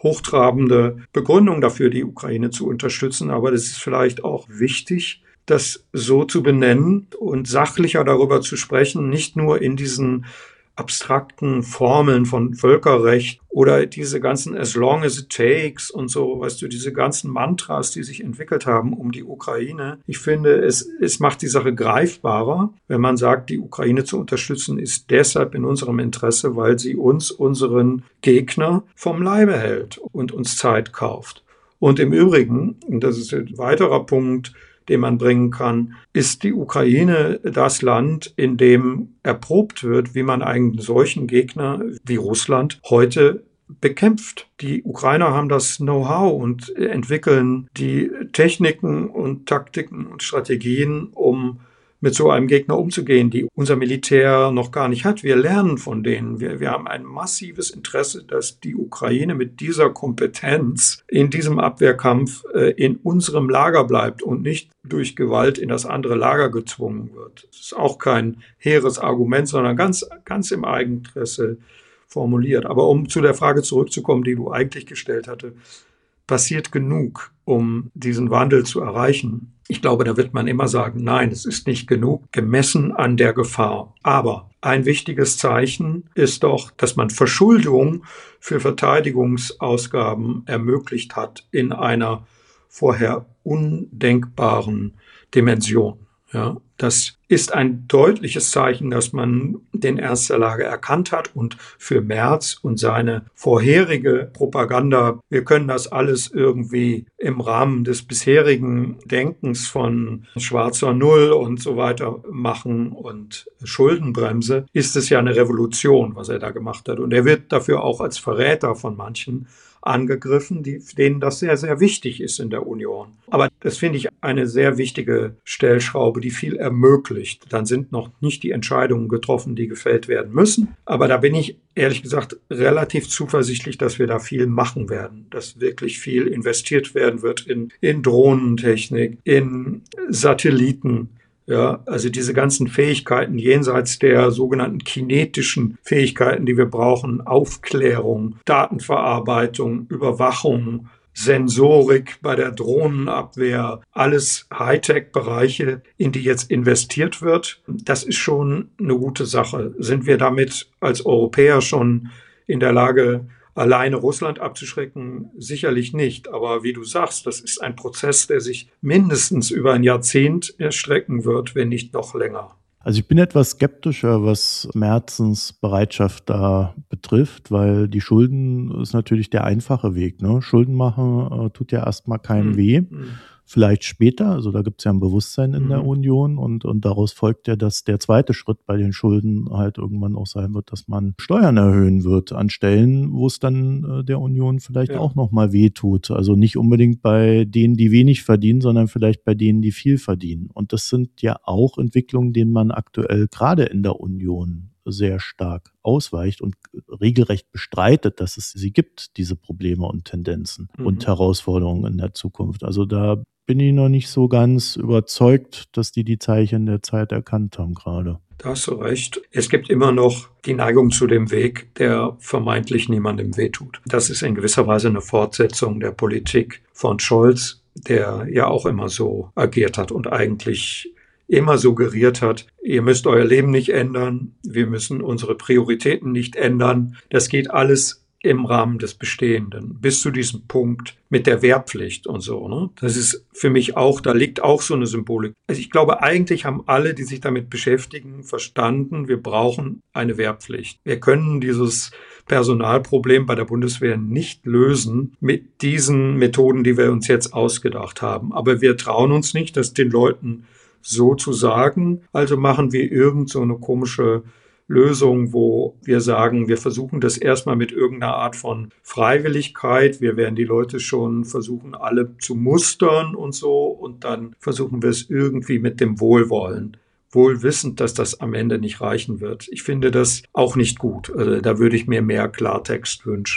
hochtrabende Begründung dafür, die Ukraine zu unterstützen. Aber das ist vielleicht auch wichtig, das so zu benennen und sachlicher darüber zu sprechen, nicht nur in diesen abstrakten Formeln von Völkerrecht oder diese ganzen as long as it takes und so, weißt du, diese ganzen Mantras, die sich entwickelt haben um die Ukraine. Ich finde, es macht die Sache greifbarer, wenn man sagt, die Ukraine zu unterstützen ist deshalb in unserem Interesse, weil sie uns, unseren Gegner, vom Leibe hält und uns Zeit kauft. Und im Übrigen, und das ist ein weiterer Punkt, den man bringen kann, ist die Ukraine das Land, in dem erprobt wird, wie man einen solchen Gegner wie Russland heute bekämpft. Die Ukrainer haben das Know-how und entwickeln die Techniken und Taktiken und Strategien, um mit so einem Gegner umzugehen, die unser Militär noch gar nicht hat. Wir lernen von denen. Wir haben ein massives Interesse, dass die Ukraine mit dieser Kompetenz in diesem Abwehrkampf in unserem Lager bleibt und nicht durch Gewalt in das andere Lager gezwungen wird. Das ist auch kein hehres Argument, sondern ganz, ganz im Eigeninteresse formuliert. Aber um zu der Frage zurückzukommen, die du eigentlich gestellt hatte, passiert genug, um diesen Wandel zu erreichen? Ich glaube, da wird man immer sagen, nein, es ist nicht genug, gemessen an der Gefahr. Aber ein wichtiges Zeichen ist doch, dass man Verschuldung für Verteidigungsausgaben ermöglicht hat in einer vorher undenkbaren Dimension. Ja, das ist ein deutliches Zeichen, dass man den Ernst der Lage erkannt hat und für Merz und seine vorherige Propaganda, wir können das alles irgendwie im Rahmen des bisherigen Denkens von schwarzer Null und so weiter machen und Schuldenbremse, ist es ja eine Revolution, was er da gemacht hat. Und er wird dafür auch als Verräter von manchen angegriffen, denen das sehr, sehr wichtig ist in der Union. Aber das finde ich eine sehr wichtige Stellschraube, die viel ermöglicht. Dann sind noch nicht die Entscheidungen getroffen, die gefällt werden müssen. Aber da bin ich ehrlich gesagt relativ zuversichtlich, dass wir da viel machen werden, dass wirklich viel investiert werden wird in Drohnentechnik, in Satelliten. Ja, also diese ganzen Fähigkeiten jenseits der sogenannten kinetischen Fähigkeiten, die wir brauchen, Aufklärung, Datenverarbeitung, Überwachung, Sensorik bei der Drohnenabwehr, alles Hightech-Bereiche, in die jetzt investiert wird. Das ist schon eine gute Sache. Sind wir damit als Europäer schon in der Lage, alleine Russland abzuschrecken? Sicherlich nicht. Aber wie du sagst, das ist ein Prozess, der sich mindestens über ein Jahrzehnt erstrecken wird, wenn nicht noch länger. Also ich bin etwas skeptischer, was Merzens Bereitschaft da betrifft, weil die Schulden ist natürlich der einfache Weg. Ne? Schulden machen tut ja erstmal keinem weh. Vielleicht später, also da gibt es ja ein Bewusstsein in der Union und daraus folgt ja, dass der zweite Schritt bei den Schulden halt irgendwann auch sein wird, dass man Steuern erhöhen wird an Stellen, wo es dann der Union vielleicht auch nochmal wehtut. Also nicht unbedingt bei denen, die wenig verdienen, sondern vielleicht bei denen, die viel verdienen. Und das sind ja auch Entwicklungen, denen man aktuell gerade in der Union sehr stark ausweicht und regelrecht bestreitet, dass es sie gibt, diese Probleme und Tendenzen und Herausforderungen in der Zukunft. Also da bin ich noch nicht so ganz überzeugt, dass die Zeichen der Zeit erkannt haben gerade. Da hast du recht. Es gibt immer noch die Neigung zu dem Weg, der vermeintlich niemandem wehtut. Das ist in gewisser Weise eine Fortsetzung der Politik von Scholz, der ja auch immer so agiert hat und eigentlich immer suggeriert hat, ihr müsst euer Leben nicht ändern, wir müssen unsere Prioritäten nicht ändern. Das geht alles im Rahmen des Bestehenden, bis zu diesem Punkt mit der Wehrpflicht und so. Ne? Das ist für mich auch, da liegt auch so eine Symbolik. Also ich glaube, eigentlich haben alle, die sich damit beschäftigen, verstanden, wir brauchen eine Wehrpflicht. Wir können dieses Personalproblem bei der Bundeswehr nicht lösen mit diesen Methoden, die wir uns jetzt ausgedacht haben. Aber wir trauen uns nicht, das den Leuten so zu sagen. Also machen wir irgend so eine komische Lösung, wo wir sagen, wir versuchen das erstmal mit irgendeiner Art von Freiwilligkeit. Wir werden die Leute schon versuchen, alle zu mustern und so. Und dann versuchen wir es irgendwie mit dem Wohlwollen. Wohl wissend, dass das am Ende nicht reichen wird. Ich finde das auch nicht gut. Also da würde ich mir mehr Klartext wünschen.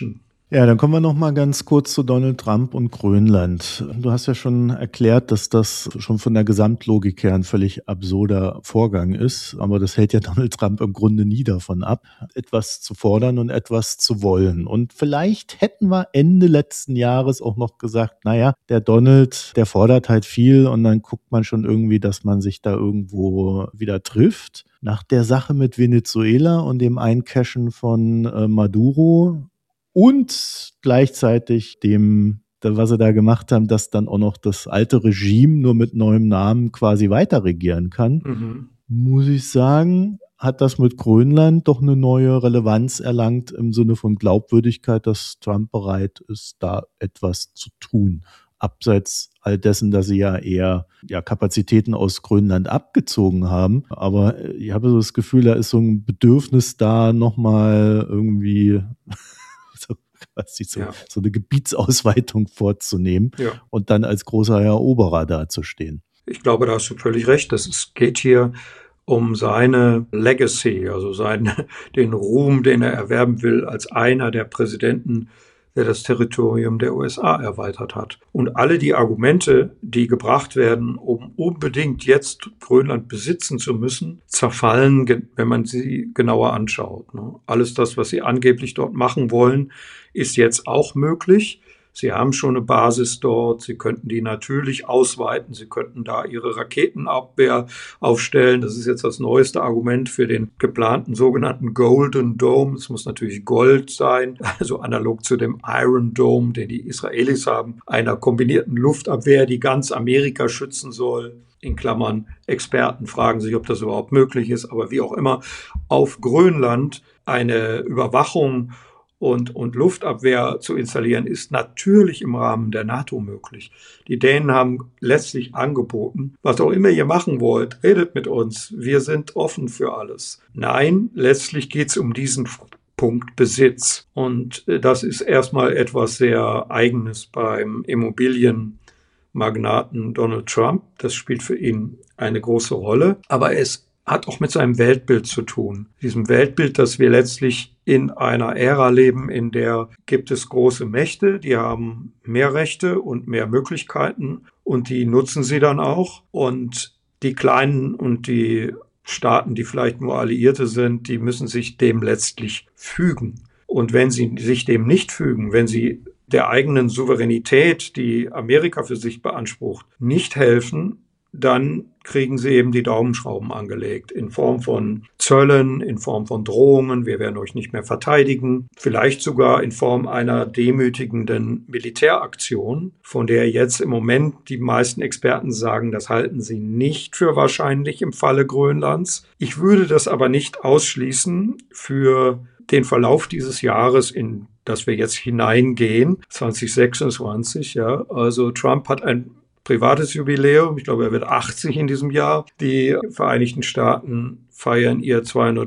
Ja, dann kommen wir noch mal ganz kurz zu Donald Trump und Grönland. Du hast ja schon erklärt, dass das schon von der Gesamtlogik her ein völlig absurder Vorgang ist. Aber das hält ja Donald Trump im Grunde nie davon ab, etwas zu fordern und etwas zu wollen. Und vielleicht hätten wir Ende letzten Jahres auch noch gesagt, naja, der Donald, der fordert halt viel und dann guckt man schon irgendwie, dass man sich da irgendwo wieder trifft. Nach der Sache mit Venezuela und dem Eincashen von Maduro und gleichzeitig dem, was sie da gemacht haben, dass dann auch noch das alte Regime nur mit neuem Namen quasi weiter regieren kann, muss ich sagen, hat das mit Grönland doch eine neue Relevanz erlangt im Sinne von Glaubwürdigkeit, dass Trump bereit ist, da etwas zu tun. Abseits all dessen, dass sie ja eher Kapazitäten aus Grönland abgezogen haben. Aber ich habe so das Gefühl, da ist so ein Bedürfnis da, nochmal irgendwie so eine Gebietsausweitung vorzunehmen und dann als großer Eroberer dazustehen. Ich glaube, da hast du völlig recht. Es geht hier um seine Legacy, also den Ruhm, den er erwerben will als einer der Präsidenten, der das Territorium der USA erweitert hat. Und alle die Argumente, die gebracht werden, um unbedingt jetzt Grönland besitzen zu müssen, zerfallen, wenn man sie genauer anschaut. Alles das, was sie angeblich dort machen wollen, ist jetzt auch möglich. Sie haben schon eine Basis dort, sie könnten die natürlich ausweiten, sie könnten da ihre Raketenabwehr aufstellen. Das ist jetzt das neueste Argument für den geplanten sogenannten Golden Dome. Es muss natürlich Gold sein, also analog zu dem Iron Dome, den die Israelis haben, einer kombinierten Luftabwehr, die ganz Amerika schützen soll. In Klammern, Experten fragen sich, ob das überhaupt möglich ist, aber wie auch immer, auf Grönland eine Überwachung und Luftabwehr zu installieren, ist natürlich im Rahmen der NATO möglich. Die Dänen haben letztlich angeboten, was auch immer ihr machen wollt, redet mit uns, wir sind offen für alles. Nein, letztlich geht es um diesen Punkt Besitz. Und das ist erstmal etwas sehr Eigenes beim Immobilienmagnaten Donald Trump. Das spielt für ihn eine große Rolle. Aber es hat auch mit seinem Weltbild zu tun. Diesem Weltbild, dass wir letztlich in einer Ära leben, in der gibt es große Mächte, die haben mehr Rechte und mehr Möglichkeiten und die nutzen sie dann auch. Und die Kleinen und die Staaten, die vielleicht nur Alliierte sind, die müssen sich dem letztlich fügen. Und wenn sie sich dem nicht fügen, wenn sie der eigenen Souveränität, die Amerika für sich beansprucht, nicht helfen, dann kriegen sie eben die Daumenschrauben angelegt in Form von Zöllen, in Form von Drohungen, wir werden euch nicht mehr verteidigen, vielleicht sogar in Form einer demütigenden Militäraktion, von der jetzt im Moment die meisten Experten sagen, das halten sie nicht für wahrscheinlich im Falle Grönlands. Ich würde das aber nicht ausschließen für den Verlauf dieses Jahres, in das wir jetzt hineingehen, 2026, ja. Also Trump hat ein privates Jubiläum. Ich glaube, er wird 80 in diesem Jahr. Die Vereinigten Staaten feiern ihr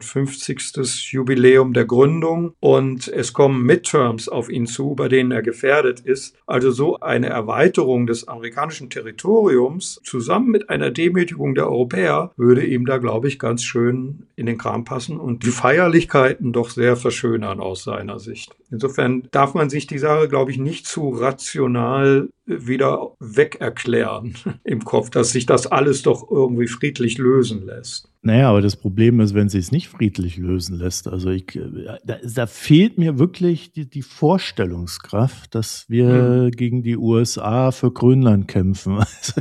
250. Jubiläum der Gründung und es kommen Midterms auf ihn zu, bei denen er gefährdet ist. Also so eine Erweiterung des amerikanischen Territoriums zusammen mit einer Demütigung der Europäer würde ihm da, glaube ich, ganz schön in den Kram passen und die Feierlichkeiten doch sehr verschönern aus seiner Sicht. Insofern darf man sich die Sache, glaube ich, nicht zu rational wieder wegerklären im Kopf, dass sich das alles doch irgendwie friedlich lösen lässt. Naja, aber das Problem ist, wenn sie es nicht friedlich lösen lässt. Also da fehlt mir wirklich die Vorstellungskraft, dass wir gegen die USA für Grönland kämpfen.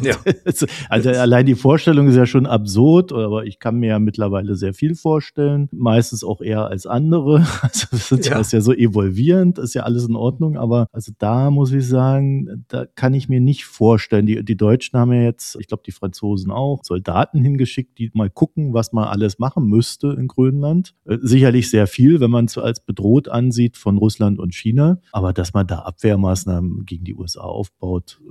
Also allein die Vorstellung ist ja schon absurd, aber ich kann mir ja mittlerweile sehr viel vorstellen, meistens auch eher als andere. Also das ist ja so evolvierend, ist ja alles in Ordnung, aber also da muss ich sagen, da kann ich mir nicht vorstellen. Die Deutschen haben ja jetzt, ich glaube die Franzosen auch, Soldaten hingeschickt, die mal gucken, was man alles machen müsste in Grönland. Sicherlich sehr viel, wenn man es als bedroht ansieht von Russland und China. Aber dass man da Abwehrmaßnahmen gegen die USA aufbaut,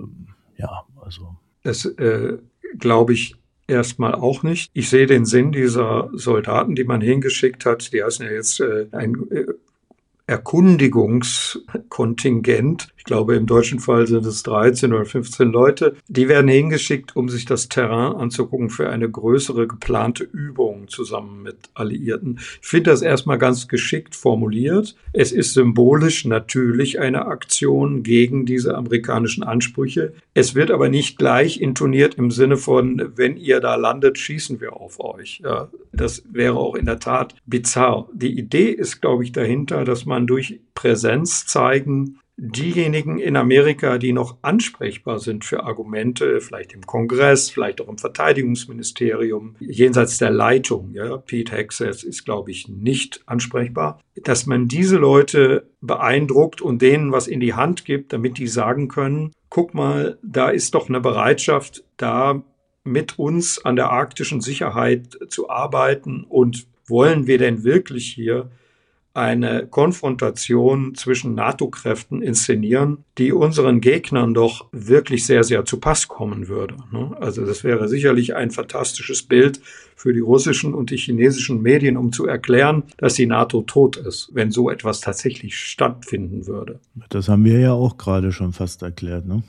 also. Das glaube ich erstmal auch nicht. Ich sehe den Sinn dieser Soldaten, die man hingeschickt hat. Die heißen ja jetzt ein Erkundigungskontingent. Ich glaube, im deutschen Fall sind es 13 oder 15 Leute. Die werden hingeschickt, um sich das Terrain anzugucken für eine größere geplante Übung zusammen mit Alliierten. Ich finde das erstmal ganz geschickt formuliert. Es ist symbolisch natürlich eine Aktion gegen diese amerikanischen Ansprüche. Es wird aber nicht gleich intoniert im Sinne von, wenn ihr da landet, schießen wir auf euch. Ja, das wäre auch in der Tat bizarr. Die Idee ist, glaube ich, dahinter, dass man durch Präsenz zeigen, diejenigen in Amerika, die noch ansprechbar sind für Argumente, vielleicht im Kongress, vielleicht auch im Verteidigungsministerium, jenseits der Leitung, ja, Pete Hegseth ist, glaube ich, nicht ansprechbar, dass man diese Leute beeindruckt und denen was in die Hand gibt, damit die sagen können, guck mal, da ist doch eine Bereitschaft da, mit uns an der arktischen Sicherheit zu arbeiten, und wollen wir denn wirklich hier eine Konfrontation zwischen NATO-Kräften inszenieren, die unseren Gegnern doch wirklich sehr, sehr zu Pass kommen würde. Also das wäre sicherlich ein fantastisches Bild für die russischen und die chinesischen Medien, um zu erklären, dass die NATO tot ist, wenn so etwas tatsächlich stattfinden würde. Das haben wir ja auch gerade schon fast erklärt, ne?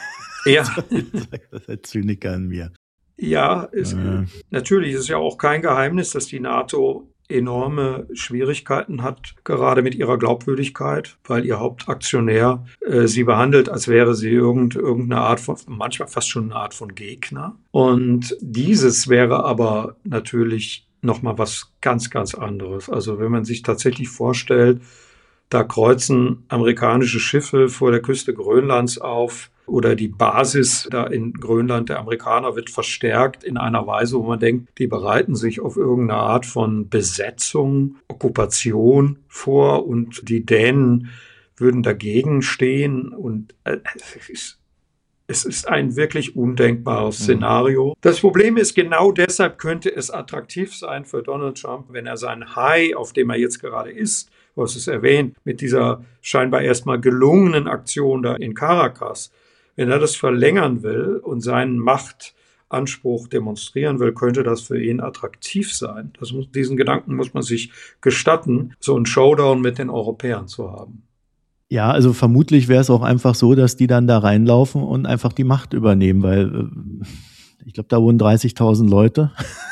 Ja. Das ist der Zyniker in mir. Ja, natürlich ist es ja auch kein Geheimnis, dass die NATO enorme Schwierigkeiten hat, gerade mit ihrer Glaubwürdigkeit, weil ihr Hauptaktionär sie behandelt, als wäre sie irgendeine Art von, manchmal fast schon eine Art von Gegner. Und dieses wäre aber natürlich nochmal was ganz, ganz anderes. Also wenn man sich tatsächlich vorstellt, da kreuzen amerikanische Schiffe vor der Küste Grönlands auf, oder die Basis da in Grönland der Amerikaner wird verstärkt in einer Weise, wo man denkt, die bereiten sich auf irgendeine Art von Besetzung, Okkupation vor, und die Dänen würden dagegen stehen. Und es ist ein wirklich undenkbares Szenario. Das Problem ist, genau deshalb könnte es attraktiv sein für Donald Trump, wenn er sein High, auf dem er jetzt gerade ist, du hast es erwähnt, mit dieser scheinbar erstmal gelungenen Aktion da in Caracas, wenn er das verlängern will und seinen Machtanspruch demonstrieren will, könnte das für ihn attraktiv sein. Diesen Gedanken muss man sich gestatten, so einen Showdown mit den Europäern zu haben. Ja, also vermutlich wäre es auch einfach so, dass die dann da reinlaufen und einfach die Macht übernehmen, weil ich glaube, da wohnen 30.000 Leute.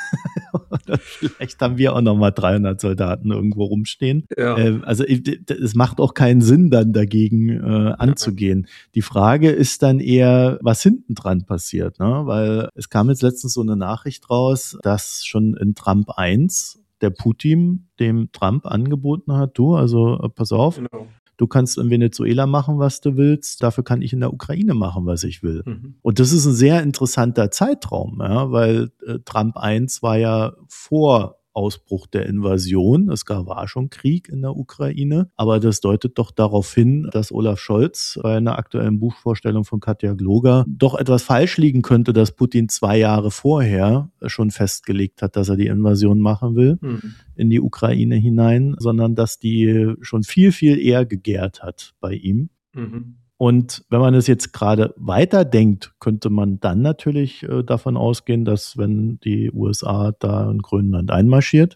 Vielleicht haben wir auch nochmal 300 Soldaten irgendwo rumstehen. Ja. Also es macht auch keinen Sinn, dann dagegen anzugehen. Die Frage ist dann eher, was hinten dran passiert, ne? Weil es kam jetzt letztens so eine Nachricht raus, dass schon in Trump 1 der Putin dem Trump angeboten hat, pass auf. Genau. Du kannst in Venezuela machen, was du willst. Dafür kann ich in der Ukraine machen, was ich will. Mhm. Und das ist ein sehr interessanter Zeitraum, ja, weil Trump 1 war ja vor Ausbruch der Invasion. Es war schon Krieg in der Ukraine. Aber das deutet doch darauf hin, dass Olaf Scholz bei einer aktuellen Buchvorstellung von Katja Gloger doch etwas falsch liegen könnte, dass Putin 2 Jahre vorher schon festgelegt hat, dass er die Invasion machen will in die Ukraine hinein, sondern dass die schon viel, viel eher gegärt hat bei ihm. Mhm. Und wenn man es jetzt gerade weiterdenkt, könnte man dann natürlich davon ausgehen, dass wenn die USA da in Grönland einmarschiert,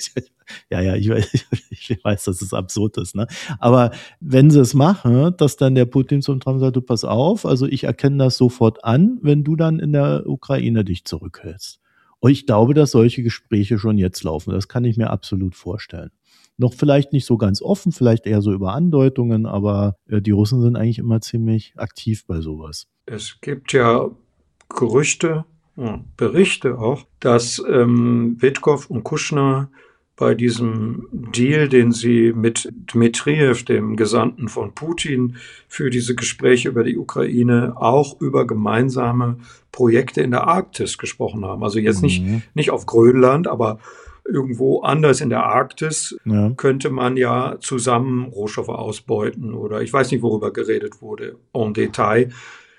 ja, ich weiß, dass es absurd ist, ne? Aber wenn sie es machen, dass dann der Putin zum Trump sagt, du pass auf, also ich erkenne das sofort an, wenn du dann in der Ukraine dich zurückhältst. Und ich glaube, dass solche Gespräche schon jetzt laufen. Das kann ich mir absolut vorstellen. Noch vielleicht nicht so ganz offen, vielleicht eher so über Andeutungen, aber die Russen sind eigentlich immer ziemlich aktiv bei sowas. Es gibt ja Gerüchte, Berichte auch, dass Witkow und Kushner bei diesem Deal, den sie mit Dmitrijew, dem Gesandten von Putin, für diese Gespräche über die Ukraine auch über gemeinsame Projekte in der Arktis gesprochen haben. Also jetzt nicht auf Grönland, aber irgendwo anders in der Arktis könnte man ja zusammen Rohstoffe ausbeuten, oder ich weiß nicht, worüber geredet wurde en Detail.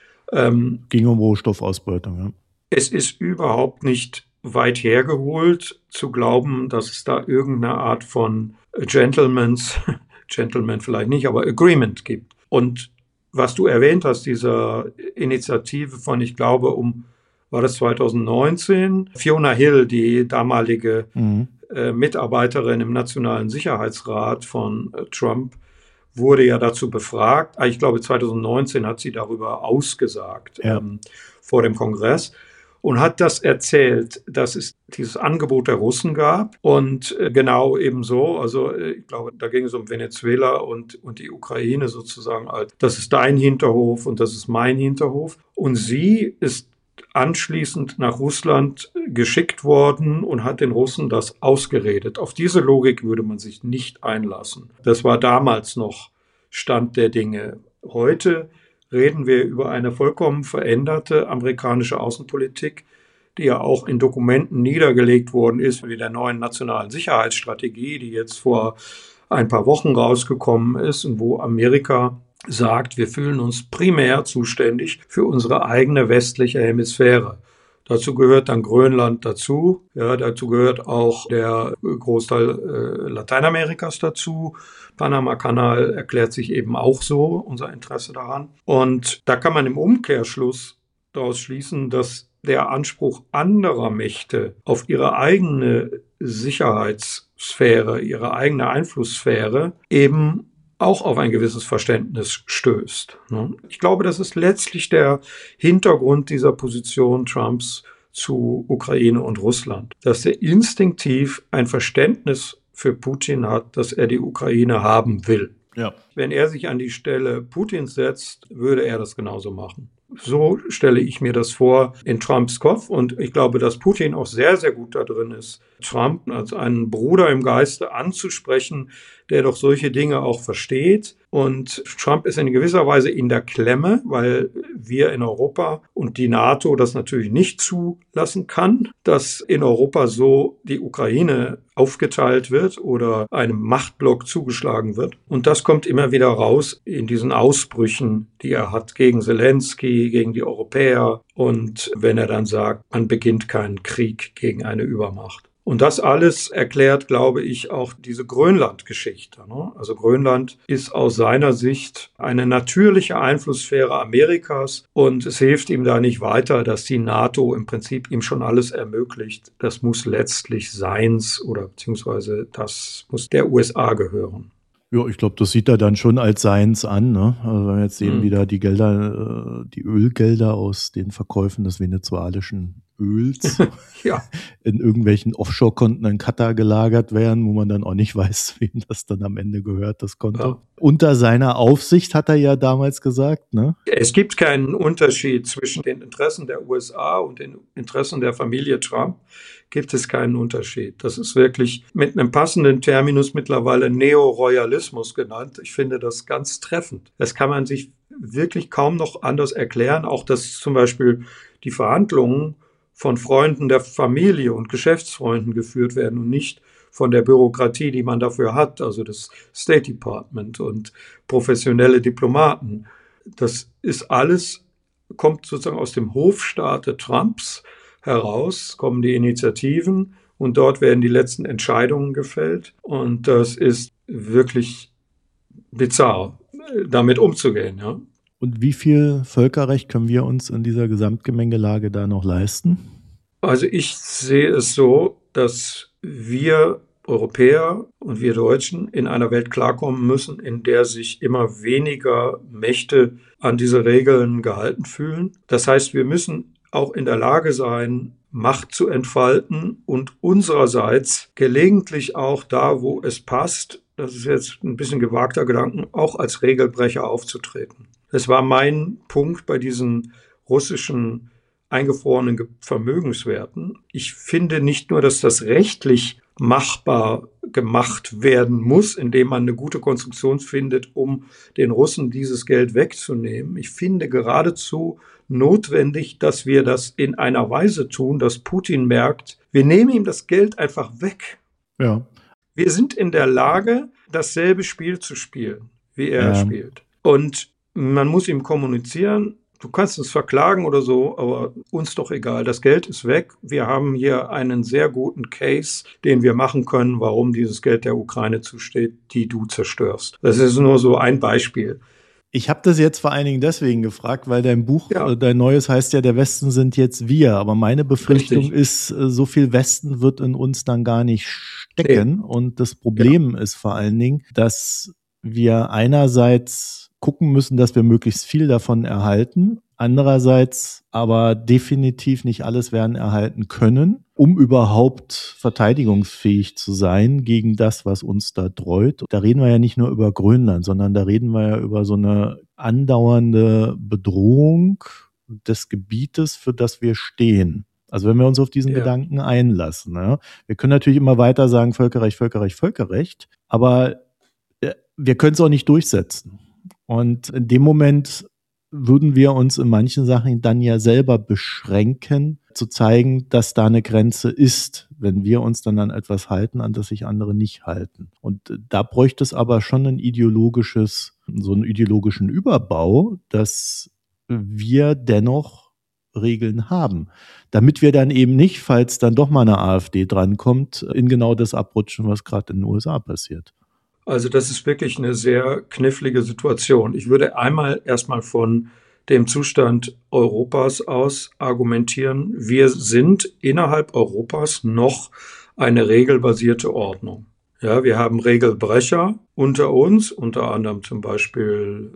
Ging um Rohstoffausbeutung, ja. Es ist überhaupt nicht weit hergeholt zu glauben, dass es da irgendeine Art von Gentleman vielleicht nicht, aber Agreement gibt. Und was du erwähnt hast, dieser Initiative von, ich glaube, war das 2019? Fiona Hill, die damalige Mitarbeiterin im Nationalen Sicherheitsrat von Trump, wurde ja dazu befragt. Ich glaube, 2019 hat sie darüber ausgesagt vor dem Kongress und hat das erzählt, dass es dieses Angebot der Russen gab. Und genau ebenso, also ich glaube, da ging es um Venezuela und die Ukraine sozusagen. Das ist dein Hinterhof und das ist mein Hinterhof. Und sie ist anschließend nach Russland geschickt worden und hat den Russen das ausgeredet. Auf diese Logik würde man sich nicht einlassen. Das war damals noch Stand der Dinge. Heute reden wir über eine vollkommen veränderte amerikanische Außenpolitik, die ja auch in Dokumenten niedergelegt worden ist, wie der neuen nationalen Sicherheitsstrategie, die jetzt vor ein paar Wochen rausgekommen ist und wo Amerika sagt, wir fühlen uns primär zuständig für unsere eigene westliche Hemisphäre. Dazu gehört dann Grönland dazu. Ja, dazu gehört auch der Großteil Lateinamerikas dazu. Panama-Kanal erklärt sich eben auch so, unser Interesse daran. Und da kann man im Umkehrschluss daraus schließen, dass der Anspruch anderer Mächte auf ihre eigene Sicherheitssphäre, ihre eigene Einflusssphäre eben auch auf ein gewisses Verständnis stößt. Ich glaube, das ist letztlich der Hintergrund dieser Position Trumps zu Ukraine und Russland, dass er instinktiv ein Verständnis für Putin hat, dass er die Ukraine haben will. Ja. Wenn er sich an die Stelle Putins setzt, würde er das genauso machen. So stelle ich mir das vor in Trumps Kopf und ich glaube, dass Putin auch sehr, sehr gut da drin ist, Trump als einen Bruder im Geiste anzusprechen, der doch solche Dinge auch versteht. Und Trump ist in gewisser Weise in der Klemme, weil wir in Europa und die NATO das natürlich nicht zulassen kann, dass in Europa so die Ukraine aufgeteilt wird oder einem Machtblock zugeschlagen wird. Und das kommt immer wieder raus in diesen Ausbrüchen, die er hat gegen Zelensky, gegen die Europäer und wenn er dann sagt, man beginnt keinen Krieg gegen eine Übermacht. Und das alles erklärt, glaube ich, auch diese Grönland-Geschichte. Also Grönland ist aus seiner Sicht eine natürliche Einflusssphäre Amerikas und es hilft ihm da nicht weiter, dass die NATO im Prinzip ihm schon alles ermöglicht. Das muss letztlich seins oder beziehungsweise das muss der USA gehören. Ja, ich glaube, das sieht er dann schon als seins an. Ne? Also wenn wir jetzt sehen, wie da die Gelder, die Ölgelder aus den Verkäufen des venezuelischen Öls in irgendwelchen Offshore-Konten in Katar gelagert werden, wo man dann auch nicht weiß, wem das dann am Ende gehört, das Konto. Ja. Unter seiner Aufsicht hat er ja damals gesagt, ne? Es gibt keinen Unterschied zwischen den Interessen der USA und den Interessen der Familie Trump. Gibt es keinen Unterschied. Das ist wirklich mit einem passenden Terminus mittlerweile Neoroyalismus genannt. Ich finde das ganz treffend. Das kann man sich wirklich kaum noch anders erklären. Auch dass zum Beispiel die Verhandlungen von Freunden der Familie und Geschäftsfreunden geführt werden und nicht von der Bürokratie, die man dafür hat, also das State Department und professionelle Diplomaten. Das ist alles, kommt sozusagen aus dem Hofstaate Trumps heraus, kommen die Initiativen und dort werden die letzten Entscheidungen gefällt. Und das ist wirklich bizarr, damit umzugehen. Ja. Und wie viel Völkerrecht können wir uns in dieser Gesamtgemengelage da noch leisten? Also ich sehe es so, dass wir Europäer und wir Deutschen in einer Welt klarkommen müssen, in der sich immer weniger Mächte an diese Regeln gehalten fühlen. Das heißt, wir müssen auch in der Lage sein, Macht zu entfalten und unsererseits gelegentlich auch da, wo es passt, das ist jetzt ein bisschen gewagter Gedanken, auch als Regelbrecher aufzutreten. Das war mein Punkt bei diesen russischen eingefrorenen Vermögenswerten. Ich finde nicht nur, dass das rechtlich machbar gemacht werden muss, indem man eine gute Konstruktion findet, um den Russen dieses Geld wegzunehmen. Ich finde geradezu notwendig, dass wir das in einer Weise tun, dass Putin merkt, wir nehmen ihm das Geld einfach weg. Ja. Wir sind in der Lage, dasselbe Spiel zu spielen, wie er spielt. Und man muss ihm kommunizieren, du kannst uns verklagen oder so, aber uns doch egal. Das Geld ist weg. Wir haben hier einen sehr guten Case, den wir machen können, warum dieses Geld der Ukraine zusteht, die du zerstörst. Das ist nur so ein Beispiel. Ich habe das jetzt vor allen Dingen deswegen gefragt, weil dein Buch, dein neues heißt ja, der Westen sind jetzt wir. Aber meine Befürchtung ist, so viel Westen wird in uns dann gar nicht stecken. Nee. Und das Problem ist vor allen Dingen, dass wir einerseits gucken müssen, dass wir möglichst viel davon erhalten, andererseits aber definitiv nicht alles werden erhalten können, um überhaupt verteidigungsfähig zu sein gegen das, was uns da droht. Da reden wir ja nicht nur über Grönland, sondern da reden wir ja über so eine andauernde Bedrohung des Gebietes, für das wir stehen. Also wenn wir uns auf diesen Gedanken einlassen. Ja. Wir können natürlich immer weiter sagen, Völkerrecht, Völkerrecht, Völkerrecht, aber wir können es auch nicht durchsetzen. Und in dem Moment würden wir uns in manchen Sachen dann ja selber beschränken, zu zeigen, dass da eine Grenze ist, wenn wir uns dann an etwas halten, an das sich andere nicht halten. Und da bräuchte es aber schon so einen ideologischen Überbau, dass wir dennoch Regeln haben, damit wir dann eben nicht, falls dann doch mal eine AfD drankommt, in genau das abrutschen, was gerade in den USA passiert. Also das ist wirklich eine sehr knifflige Situation. Ich würde erstmal von dem Zustand Europas aus argumentieren. Wir sind innerhalb Europas noch eine regelbasierte Ordnung. Ja, wir haben Regelbrecher unter uns, unter anderem zum Beispiel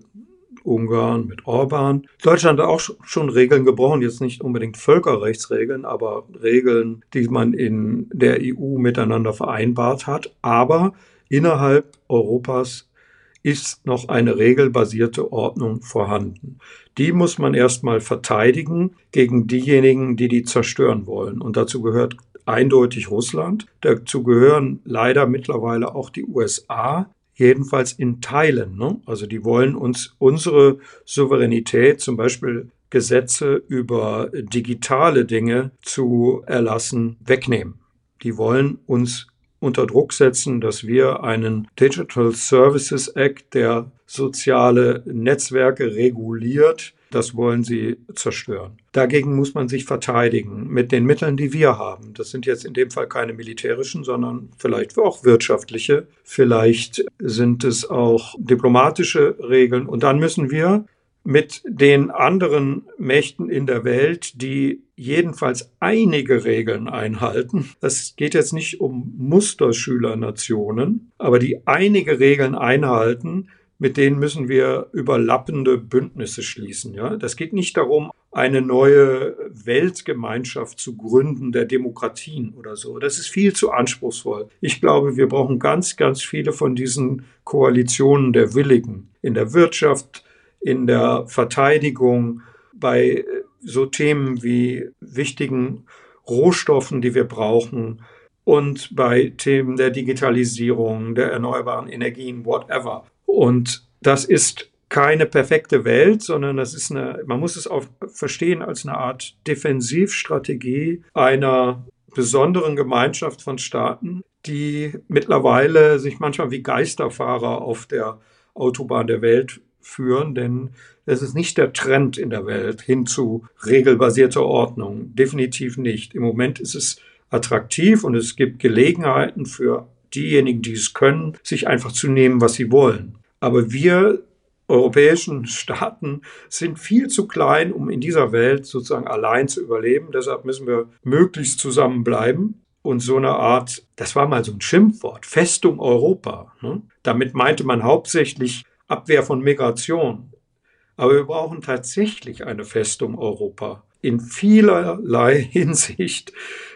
Ungarn mit Orban. Deutschland hat auch schon Regeln gebrochen, jetzt nicht unbedingt Völkerrechtsregeln, aber Regeln, die man in der EU miteinander vereinbart hat. Aber innerhalb Europas ist noch eine regelbasierte Ordnung vorhanden. Die muss man erstmal verteidigen gegen diejenigen, die zerstören wollen. Und dazu gehört eindeutig Russland. Dazu gehören leider mittlerweile auch die USA, jedenfalls in Teilen. Ne? Also die wollen uns unsere Souveränität, zum Beispiel Gesetze über digitale Dinge zu erlassen, wegnehmen. Die wollen uns unter Druck setzen, dass wir einen Digital Services Act, der soziale Netzwerke reguliert, das wollen sie zerstören. Dagegen muss man sich verteidigen mit den Mitteln, die wir haben. Das sind jetzt in dem Fall keine militärischen, sondern vielleicht auch wirtschaftliche. Vielleicht sind es auch diplomatische Regeln. Und dann müssen wir mit den anderen Mächten in der Welt, die jedenfalls einige Regeln einhalten. Es geht jetzt nicht um Musterschülernationen, aber die einige Regeln einhalten, mit denen müssen wir überlappende Bündnisse schließen. Ja? Das geht nicht darum, eine neue Weltgemeinschaft zu gründen der Demokratien oder so. Das ist viel zu anspruchsvoll. Ich glaube, wir brauchen ganz, ganz viele von diesen Koalitionen der Willigen in der Wirtschaft, in der Verteidigung, bei so Themen wie wichtigen Rohstoffen, die wir brauchen, und bei Themen der Digitalisierung, der erneuerbaren Energien, whatever. Und das ist keine perfekte Welt, sondern man muss es auch verstehen als eine Art Defensivstrategie einer besonderen Gemeinschaft von Staaten, die mittlerweile sich manchmal wie Geisterfahrer auf der Autobahn der Welt führen, denn es ist nicht der Trend in der Welt hin zu regelbasierter Ordnung. Definitiv nicht. Im Moment ist es attraktiv und es gibt Gelegenheiten für diejenigen, die es können, sich einfach zu nehmen, was sie wollen. Aber wir europäischen Staaten sind viel zu klein, um in dieser Welt sozusagen allein zu überleben. Deshalb müssen wir möglichst zusammenbleiben. Und so eine Art, das war mal so ein Schimpfwort, Festung Europa. Ne? Damit meinte man hauptsächlich Abwehr von Migration. Aber wir brauchen tatsächlich eine Festung Europa. In vielerlei Hinsicht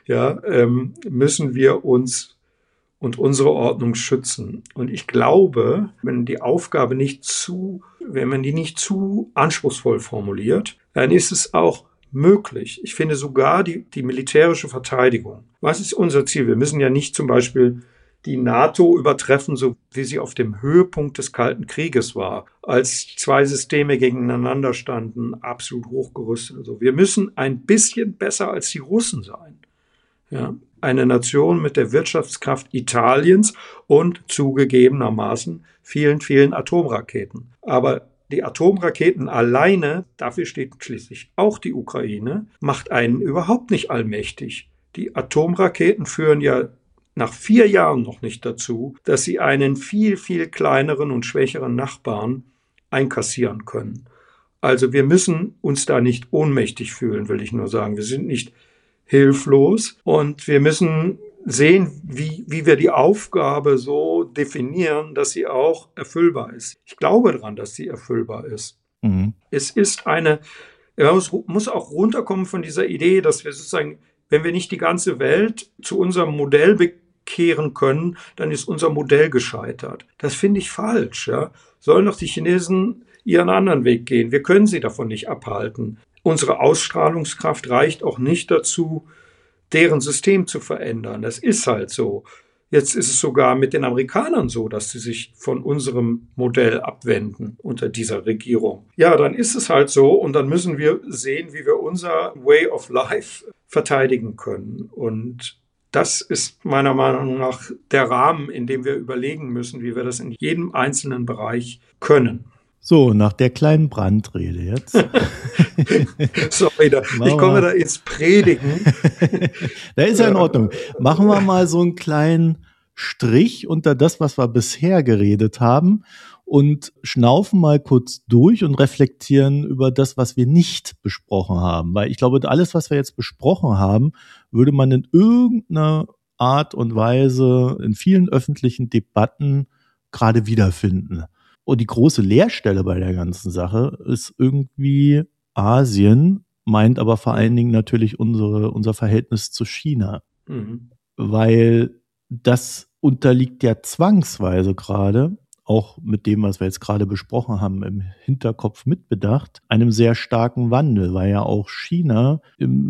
müssen wir uns und unsere Ordnung schützen. Und ich glaube, wenn man die nicht zu anspruchsvoll formuliert, dann ist es auch möglich. Ich finde sogar die militärische Verteidigung. Was ist unser Ziel? Wir müssen ja nicht zum Beispiel die NATO übertreffen, so wie sie auf dem Höhepunkt des Kalten Krieges war, als zwei Systeme gegeneinander standen, absolut hochgerüstet. Also wir müssen ein bisschen besser als die Russen sein. Ja, eine Nation mit der Wirtschaftskraft Italiens und zugegebenermaßen vielen, vielen Atomraketen. Aber die Atomraketen alleine, dafür steht schließlich auch die Ukraine, macht einen überhaupt nicht allmächtig. Die Atomraketen führen ja nach 4 Jahren noch nicht dazu, dass sie einen viel, viel kleineren und schwächeren Nachbarn einkassieren können. Also wir müssen uns da nicht ohnmächtig fühlen, will ich nur sagen. Wir sind nicht hilflos und wir müssen sehen, wie wir die Aufgabe so definieren, dass sie auch erfüllbar ist. Ich glaube daran, dass sie erfüllbar ist. Mhm. Es ist man muss auch runterkommen von dieser Idee, dass wir sozusagen, wenn wir nicht die ganze Welt zu unserem Modell bekehren können, dann ist unser Modell gescheitert. Das finde ich falsch. Ja? Sollen doch die Chinesen ihren anderen Weg gehen. Wir können sie davon nicht abhalten. Unsere Ausstrahlungskraft reicht auch nicht dazu, deren System zu verändern. Das ist halt so. Jetzt ist es sogar mit den Amerikanern so, dass sie sich von unserem Modell abwenden unter dieser Regierung. Ja, dann ist es halt so und dann müssen wir sehen, wie wir unser Way of Life verteidigen können. Und das ist meiner Meinung nach der Rahmen, in dem wir überlegen müssen, wie wir das in jedem einzelnen Bereich können. So, nach der kleinen Brandrede jetzt. Sorry, ich komme da ins Predigen. Da ist ja in Ordnung. Machen wir mal so einen kleinen Strich unter das, was wir bisher geredet haben und schnaufen mal kurz durch und reflektieren über das, was wir nicht besprochen haben. Weil ich glaube, alles, was wir jetzt besprochen haben, würde man in irgendeiner Art und Weise in vielen öffentlichen Debatten gerade wiederfinden. Und die große Leerstelle bei der ganzen Sache ist irgendwie Asien, meint aber vor allen Dingen natürlich unser Verhältnis zu China. Mhm. Weil das unterliegt ja zwangsweise gerade, auch mit dem, was wir jetzt gerade besprochen haben, im Hinterkopf mitbedacht, einem sehr starken Wandel, weil ja auch China,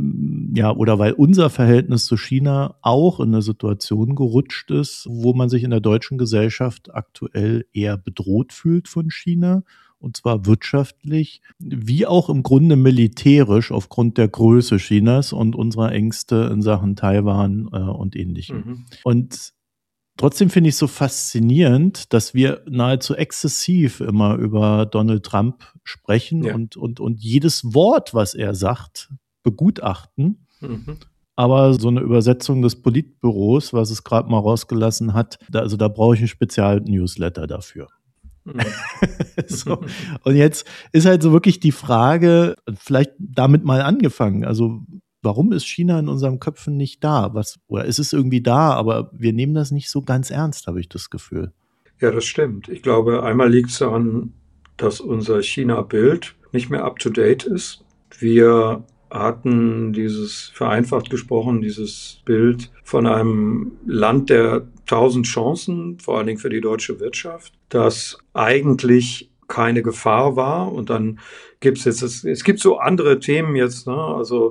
weil unser Verhältnis zu China auch in eine Situation gerutscht ist, wo man sich in der deutschen Gesellschaft aktuell eher bedroht fühlt von China, und zwar wirtschaftlich, wie auch im Grunde militärisch aufgrund der Größe Chinas und unserer Ängste in Sachen Taiwan und Ähnlichem. Mhm. Und trotzdem finde ich es so faszinierend, dass wir nahezu exzessiv immer über Donald Trump sprechen und jedes Wort, was er sagt, begutachten. Mhm. Aber so eine Übersetzung des Politbüros, was es gerade mal rausgelassen hat, da brauche ich einen Spezial-Newsletter dafür. Mhm. So. Und jetzt ist halt so wirklich die Frage, vielleicht damit mal angefangen, also warum ist China in unseren Köpfen nicht da? Oder ist es irgendwie da, aber wir nehmen das nicht so ganz ernst, habe ich das Gefühl. Ja, das stimmt. Ich glaube, einmal liegt es daran, dass unser China-Bild nicht mehr up-to-date ist. Wir hatten vereinfacht gesprochen, dieses Bild von einem Land der 1000 Chancen, vor allen Dingen für die deutsche Wirtschaft, das eigentlich keine Gefahr war. Und dann gibt es gibt so andere Themen jetzt, ne? Also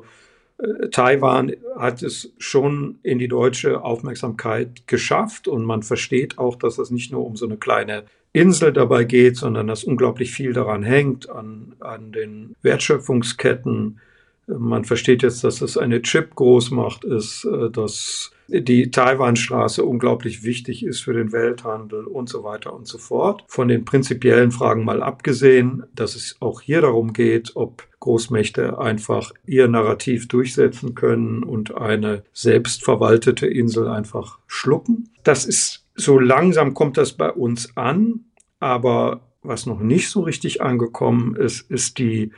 Taiwan hat es schon in die deutsche Aufmerksamkeit geschafft und man versteht auch, dass es nicht nur um so eine kleine Insel dabei geht, sondern dass unglaublich viel daran hängt, an den Wertschöpfungsketten. Man versteht jetzt, dass es eine Chip-Großmacht ist, dass die Taiwanstraße unglaublich wichtig ist für den Welthandel und so weiter und so fort. Von den prinzipiellen Fragen mal abgesehen, dass es auch hier darum geht, ob Großmächte einfach ihr Narrativ durchsetzen können und eine selbstverwaltete Insel einfach schlucken. So langsam kommt das bei uns an, aber was noch nicht so richtig angekommen ist, ist die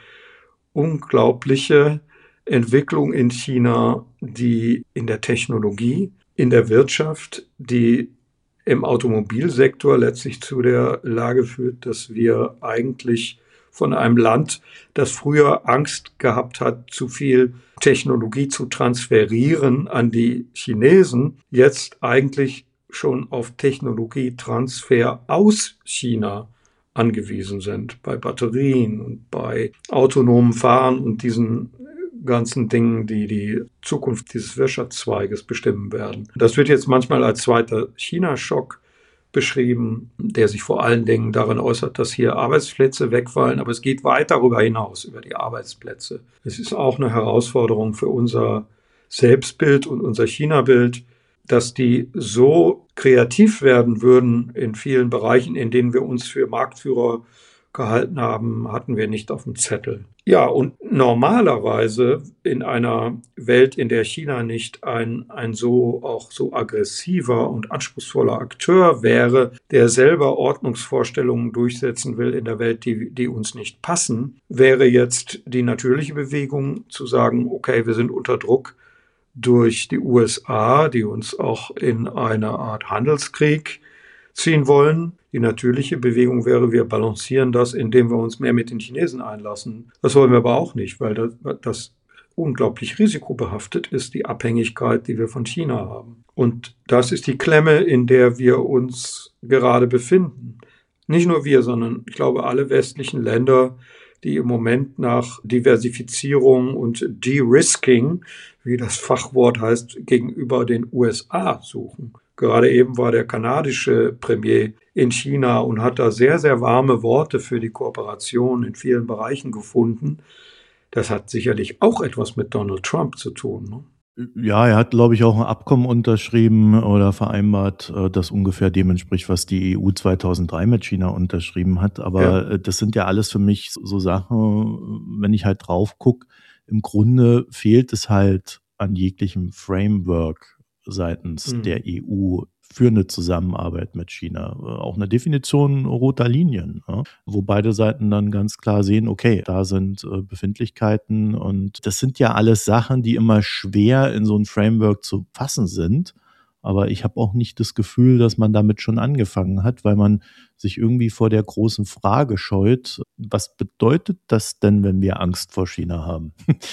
unglaubliche Entwicklung in China, die in der Technologie, in der Wirtschaft, die im Automobilsektor letztlich zu der Lage führt, dass wir eigentlich von einem Land, das früher Angst gehabt hat, zu viel Technologie zu transferieren an die Chinesen, jetzt eigentlich schon auf Technologietransfer aus China angewiesen sind, bei Batterien und bei autonomem Fahren und diesen ganzen Dingen, die die Zukunft dieses Wirtschaftszweiges bestimmen werden. Das wird jetzt manchmal als zweiter China-Schock beschrieben, der sich vor allen Dingen darin äußert, dass hier Arbeitsplätze wegfallen, aber es geht weit darüber hinaus, über die Arbeitsplätze. Es ist auch eine Herausforderung für unser Selbstbild und unser China-Bild, dass die so kreativ werden würden in vielen Bereichen, in denen wir uns für Marktführer gehalten haben, hatten wir nicht auf dem Zettel. Ja, und normalerweise in einer Welt, in der China nicht ein so aggressiver und anspruchsvoller Akteur wäre, der selber Ordnungsvorstellungen durchsetzen will in der Welt, die uns nicht passen, wäre jetzt die natürliche Bewegung zu sagen, okay, wir sind unter Druck, durch die USA, die uns auch in eine Art Handelskrieg ziehen wollen. Die natürliche Bewegung wäre, wir balancieren das, indem wir uns mehr mit den Chinesen einlassen. Das wollen wir aber auch nicht, weil das unglaublich risikobehaftet ist, die Abhängigkeit, die wir von China haben. Und das ist die Klemme, in der wir uns gerade befinden. Nicht nur wir, sondern ich glaube alle westlichen Länder, die im Moment nach Diversifizierung und De-Risking, wie das Fachwort heißt, gegenüber den USA suchen. Gerade eben war der kanadische Premier in China und hat da sehr, sehr warme Worte für die Kooperation in vielen Bereichen gefunden. Das hat sicherlich auch etwas mit Donald Trump zu tun, ne? Ja, er hat, glaube ich, auch ein Abkommen unterschrieben oder vereinbart, das ungefähr dem entspricht, was die EU 2003 mit China unterschrieben hat. Aber das sind ja alles für mich so Sachen, wenn ich halt drauf gucke, im Grunde fehlt es halt an jeglichem Framework seitens der EU für eine Zusammenarbeit mit China. Auch eine Definition roter Linien, ja, wo beide Seiten dann ganz klar sehen, okay, da sind Befindlichkeiten und das sind ja alles Sachen, die immer schwer in so ein Framework zu fassen sind. Aber ich habe auch nicht das Gefühl, dass man damit schon angefangen hat, weil man sich irgendwie vor der großen Frage scheut, was bedeutet das denn, wenn wir Angst vor China haben?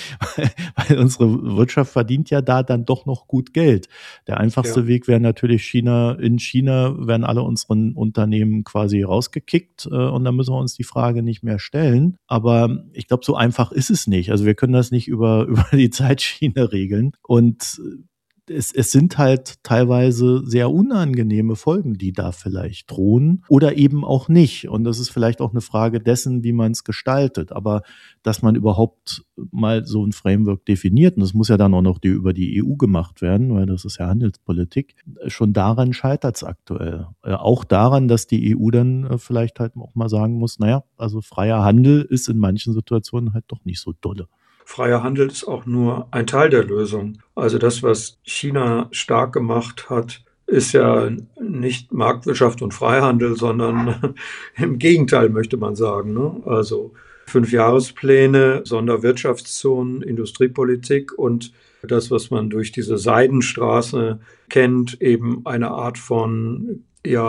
Weil unsere Wirtschaft verdient ja da dann doch noch gut Geld. Der einfachste Weg wäre natürlich in China werden alle unseren Unternehmen quasi rausgekickt und dann müssen wir uns die Frage nicht mehr stellen. Aber ich glaube, so einfach ist es nicht. Also wir können das nicht über die Zeitschiene regeln und es sind halt teilweise sehr unangenehme Folgen, die da vielleicht drohen oder eben auch nicht. Und das ist vielleicht auch eine Frage dessen, wie man es gestaltet. Aber dass man überhaupt mal so ein Framework definiert, und das muss ja dann auch noch über die EU gemacht werden, weil das ist ja Handelspolitik, schon daran scheitert es aktuell. Auch daran, dass die EU dann vielleicht halt auch mal sagen muss, naja, also freier Handel ist in manchen Situationen halt doch nicht so dolle. Freier Handel ist auch nur ein Teil der Lösung. Also das, was China stark gemacht hat, ist ja nicht Marktwirtschaft und Freihandel, sondern im Gegenteil, möchte man sagen, ne? Also 5-Jahrespläne, Sonderwirtschaftszonen, Industriepolitik und das, was man durch diese Seidenstraße kennt, eben eine Art von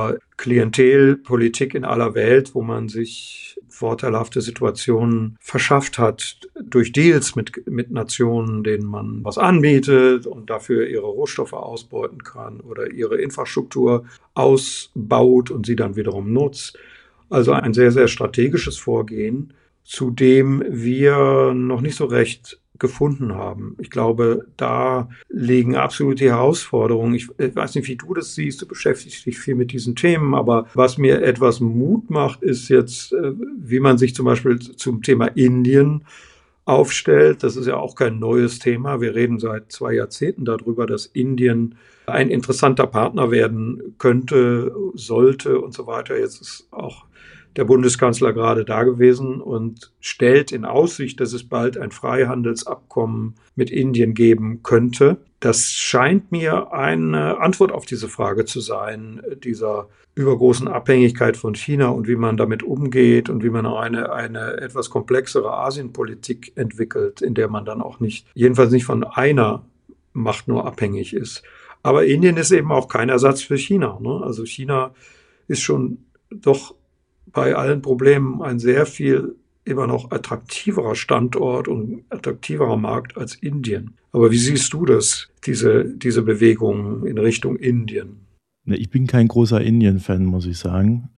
Klientelpolitik in aller Welt, wo man sich vorteilhafte Situationen verschafft hat durch Deals mit Nationen, denen man was anbietet und dafür ihre Rohstoffe ausbeuten kann oder ihre Infrastruktur ausbaut und sie dann wiederum nutzt. Also ein sehr, sehr strategisches Vorgehen, zu dem wir noch nicht so recht gefunden haben. Ich glaube, da liegen absolut die Herausforderungen. Ich weiß nicht, wie du das siehst, du beschäftigst dich viel mit diesen Themen, aber was mir etwas Mut macht, ist jetzt, wie man sich zum Beispiel zum Thema Indien aufstellt. Das ist ja auch kein neues Thema. Wir reden seit 2 Jahrzehnten darüber, dass Indien ein interessanter Partner werden könnte, sollte und so weiter. Jetzt ist auch der Bundeskanzler gerade da gewesen und stellt in Aussicht, dass es bald ein Freihandelsabkommen mit Indien geben könnte. Das scheint mir eine Antwort auf diese Frage zu sein, dieser übergroßen Abhängigkeit von China und wie man damit umgeht und wie man eine etwas komplexere Asienpolitik entwickelt, in der man dann auch jedenfalls nicht von einer Macht nur abhängig ist. Aber Indien ist eben auch kein Ersatz für China, ne? Also China ist schon doch bei allen Problemen ein sehr viel immer noch attraktiverer Standort und attraktiverer Markt als Indien. Aber wie siehst du das, diese Bewegung in Richtung Indien? Ich bin kein großer Indien-Fan, muss ich sagen.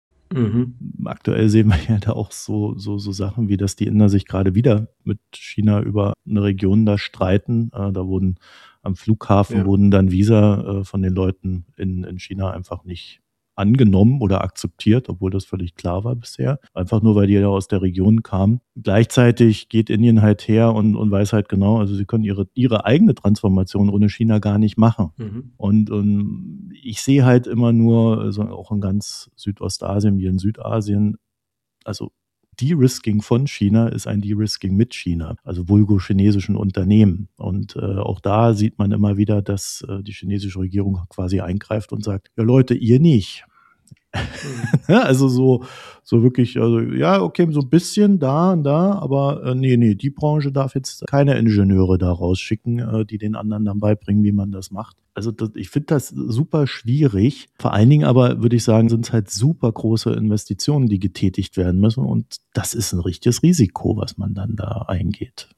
Aktuell sehen wir ja da auch so Sachen, wie dass die Inder sich gerade wieder mit China über eine Region da streiten. Da wurden am Flughafen wurden dann Visa von den Leuten in China einfach nicht angenommen oder akzeptiert, obwohl das völlig klar war bisher. Einfach nur, weil die ja aus der Region kamen. Gleichzeitig geht Indien halt her und weiß halt genau, also sie können ihre eigene Transformation ohne China gar nicht machen. Und ich sehe halt immer nur, also auch in ganz Südostasien wie in Südasien, also De-Risking von China ist ein De-Risking mit China, also vulgo chinesischen Unternehmen. Und auch da sieht man immer wieder, dass die chinesische Regierung quasi eingreift und sagt, ja Leute, ihr nicht. Also so wirklich, also ja, okay, so ein bisschen da und da, aber nee, die Branche darf jetzt keine Ingenieure da rausschicken, die den anderen dann beibringen, wie man das macht. Also ich finde das super schwierig. Vor allen Dingen aber, würde ich sagen, sind es halt super große Investitionen, die getätigt werden müssen. Und das ist ein richtiges Risiko, was man dann da eingeht.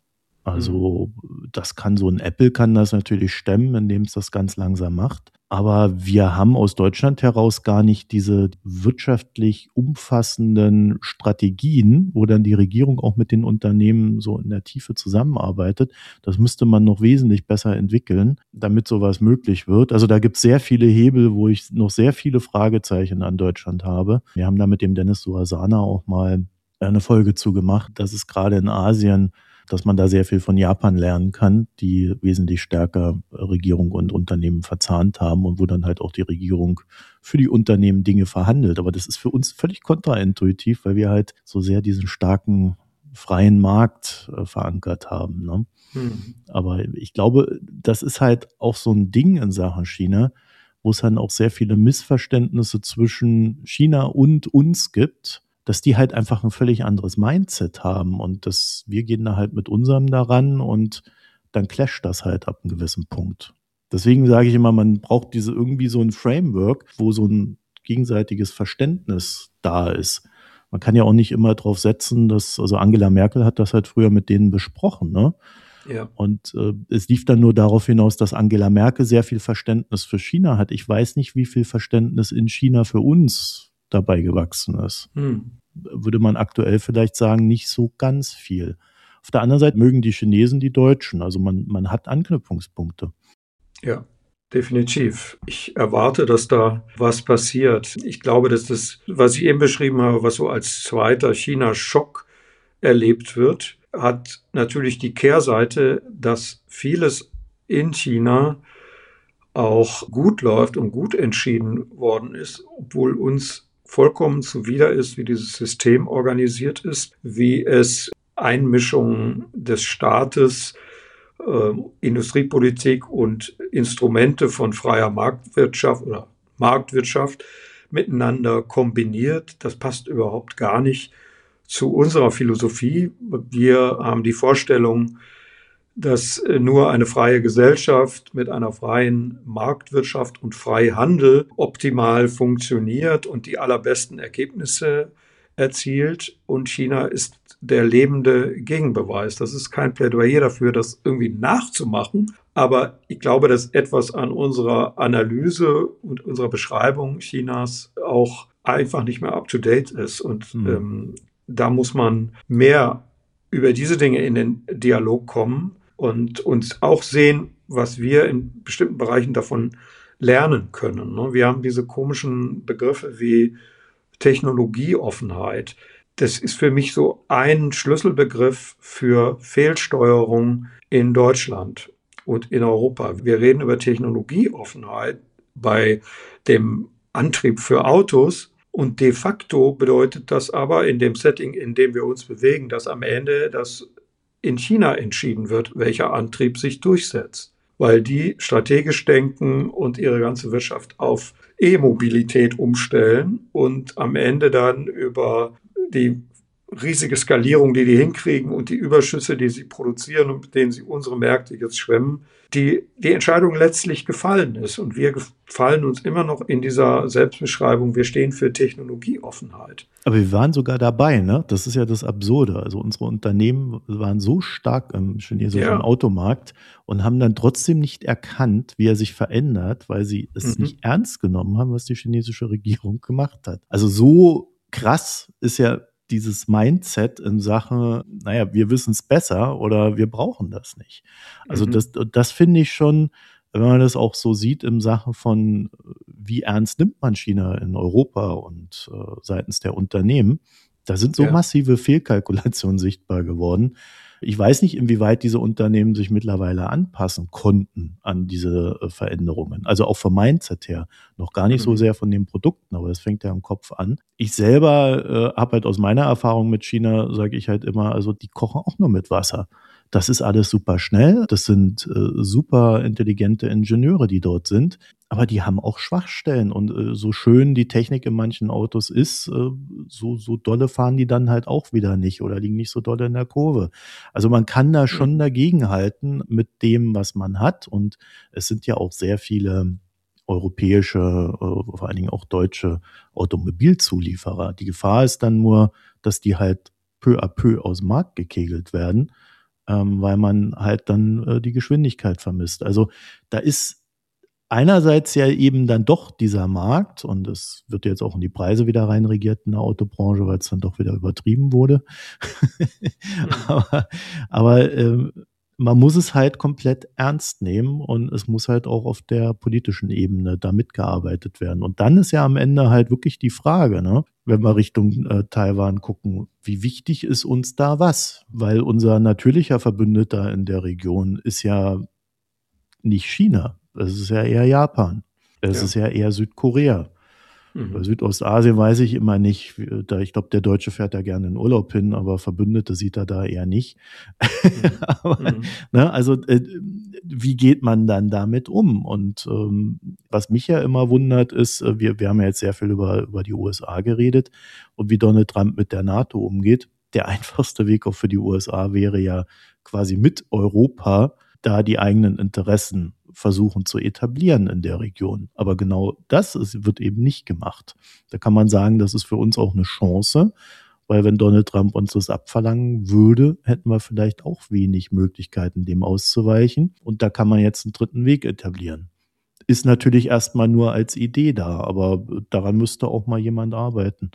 Also das kann so ein Apple kann das natürlich stemmen, indem es das ganz langsam macht. Aber wir haben aus Deutschland heraus gar nicht diese wirtschaftlich umfassenden Strategien, wo dann die Regierung auch mit den Unternehmen so in der Tiefe zusammenarbeitet. Das müsste man noch wesentlich besser entwickeln, damit sowas möglich wird. Also da gibt es sehr viele Hebel, wo ich noch sehr viele Fragezeichen an Deutschland habe. Wir haben da mit dem Dennis Suasana auch mal eine Folge zu gemacht. Das ist gerade in Asien, dass man da sehr viel von Japan lernen kann, die wesentlich stärker Regierung und Unternehmen verzahnt haben und wo dann halt auch die Regierung für die Unternehmen Dinge verhandelt. Aber das ist für uns völlig kontraintuitiv, weil wir halt so sehr diesen starken freien Markt verankert haben. Ne? Aber ich glaube, das ist halt auch so ein Ding in Sachen China, wo es dann auch sehr viele Missverständnisse zwischen China und uns gibt, dass die halt einfach ein völlig anderes Mindset haben und wir gehen da halt mit unserem daran und dann clasht das halt ab einem gewissen Punkt. Deswegen sage ich immer, man braucht irgendwie so ein Framework, wo so ein gegenseitiges Verständnis da ist. Man kann ja auch nicht immer drauf setzen, also Angela Merkel hat das halt früher mit denen besprochen, ne? Ja. Und es lief dann nur darauf hinaus, dass Angela Merkel sehr viel Verständnis für China hat. Ich weiß nicht, wie viel Verständnis in China für uns dabei gewachsen ist. Würde man aktuell vielleicht sagen, nicht so ganz viel. Auf der anderen Seite mögen die Chinesen die Deutschen. Also man hat Anknüpfungspunkte. Ja, definitiv. Ich erwarte, dass da was passiert. Ich glaube, dass das, was ich eben beschrieben habe, was so als zweiter China-Schock erlebt wird, hat natürlich die Kehrseite, dass vieles in China auch gut läuft und gut entschieden worden ist, obwohl uns vollkommen zuwider ist, wie dieses System organisiert ist, wie es Einmischungen des Staates, Industriepolitik und Instrumente von freier Marktwirtschaft oder Marktwirtschaft miteinander kombiniert. Das passt überhaupt gar nicht zu unserer Philosophie. Wir haben die Vorstellung, dass nur eine freie Gesellschaft mit einer freien Marktwirtschaft und Freihandel optimal funktioniert und die allerbesten Ergebnisse erzielt. Und China ist der lebende Gegenbeweis. Das ist kein Plädoyer dafür, das irgendwie nachzumachen. Aber ich glaube, dass etwas an unserer Analyse und unserer Beschreibung Chinas auch einfach nicht mehr up-to-date ist. Und da muss man mehr über diese Dinge in den Dialog kommen und uns auch sehen, was wir in bestimmten Bereichen davon lernen können. Wir haben diese komischen Begriffe wie Technologieoffenheit. Das ist für mich so ein Schlüsselbegriff für Fehlsteuerung in Deutschland und in Europa. Wir reden über Technologieoffenheit bei dem Antrieb für Autos. Und de facto bedeutet das aber in dem Setting, in dem wir uns bewegen, dass am Ende das in China entschieden wird, welcher Antrieb sich durchsetzt. Weil die strategisch denken und ihre ganze Wirtschaft auf E-Mobilität umstellen und am Ende dann über die riesige Skalierung, die hinkriegen und die Überschüsse, die sie produzieren und mit denen sie unsere Märkte jetzt schwemmen, die Entscheidung letztlich gefallen ist. Und wir gefallen uns immer noch in dieser Selbstbeschreibung, wir stehen für Technologieoffenheit. Aber wir waren sogar dabei, ne? Das ist ja das Absurde. Also unsere Unternehmen waren so stark im chinesischen Automarkt und haben dann trotzdem nicht erkannt, wie er sich verändert, weil sie es nicht ernst genommen haben, was die chinesische Regierung gemacht hat. Also so krass ist ja dieses Mindset in Sachen, naja, wir wissen es besser oder wir brauchen das nicht. Also das finde ich schon, wenn man das auch so sieht im Sachen von, wie ernst nimmt man China in Europa und seitens der Unternehmen, da sind so massive Fehlkalkulationen sichtbar geworden. Ich weiß nicht, inwieweit diese Unternehmen sich mittlerweile anpassen konnten an diese Veränderungen. Also auch vom Mindset her. Noch gar nicht so sehr von den Produkten, aber das fängt ja im Kopf an. Ich selber habe halt aus meiner Erfahrung mit China, sage ich halt immer, also die kochen auch nur mit Wasser. Das ist alles super schnell. Das sind super intelligente Ingenieure, die dort sind. Aber die haben auch Schwachstellen. Und so schön die Technik in manchen Autos ist, so dolle fahren die dann halt auch wieder nicht oder liegen nicht so dolle in der Kurve. Also man kann da schon dagegenhalten mit dem, was man hat. Und es sind ja auch sehr viele europäische, vor allen Dingen auch deutsche Automobilzulieferer. Die Gefahr ist dann nur, dass die halt peu à peu aus dem Markt gekegelt werden, weil man halt dann die Geschwindigkeit vermisst. Also da ist einerseits ja eben dann doch dieser Markt, und es wird jetzt auch in die Preise wieder reinregiert in der Autobranche, weil es dann doch wieder übertrieben wurde. aber man muss es halt komplett ernst nehmen und es muss halt auch auf der politischen Ebene da mitgearbeitet werden. Und dann ist ja am Ende halt wirklich die Frage, ne, wenn wir Richtung Taiwan gucken, wie wichtig ist uns da was? Weil unser natürlicher Verbündeter in der Region ist ja nicht China, es ist ja eher Japan, es ist ja eher Südkorea. Bei Südostasien weiß ich immer nicht, ich glaube, der Deutsche fährt da gerne in Urlaub hin, aber Verbündete sieht er da eher nicht. Aber, ne, also wie geht man dann damit um? Und was mich ja immer wundert ist, wir haben ja jetzt sehr viel über die USA geredet und wie Donald Trump mit der NATO umgeht. Der einfachste Weg auch für die USA wäre ja quasi mit Europa da die eigenen Interessen versuchen zu etablieren in der Region. Aber genau das wird eben nicht gemacht. Da kann man sagen, das ist für uns auch eine Chance, weil wenn Donald Trump uns das abverlangen würde, hätten wir vielleicht auch wenig Möglichkeiten, dem auszuweichen. Und da kann man jetzt einen dritten Weg etablieren. Ist natürlich erstmal nur als Idee da, aber daran müsste auch mal jemand arbeiten,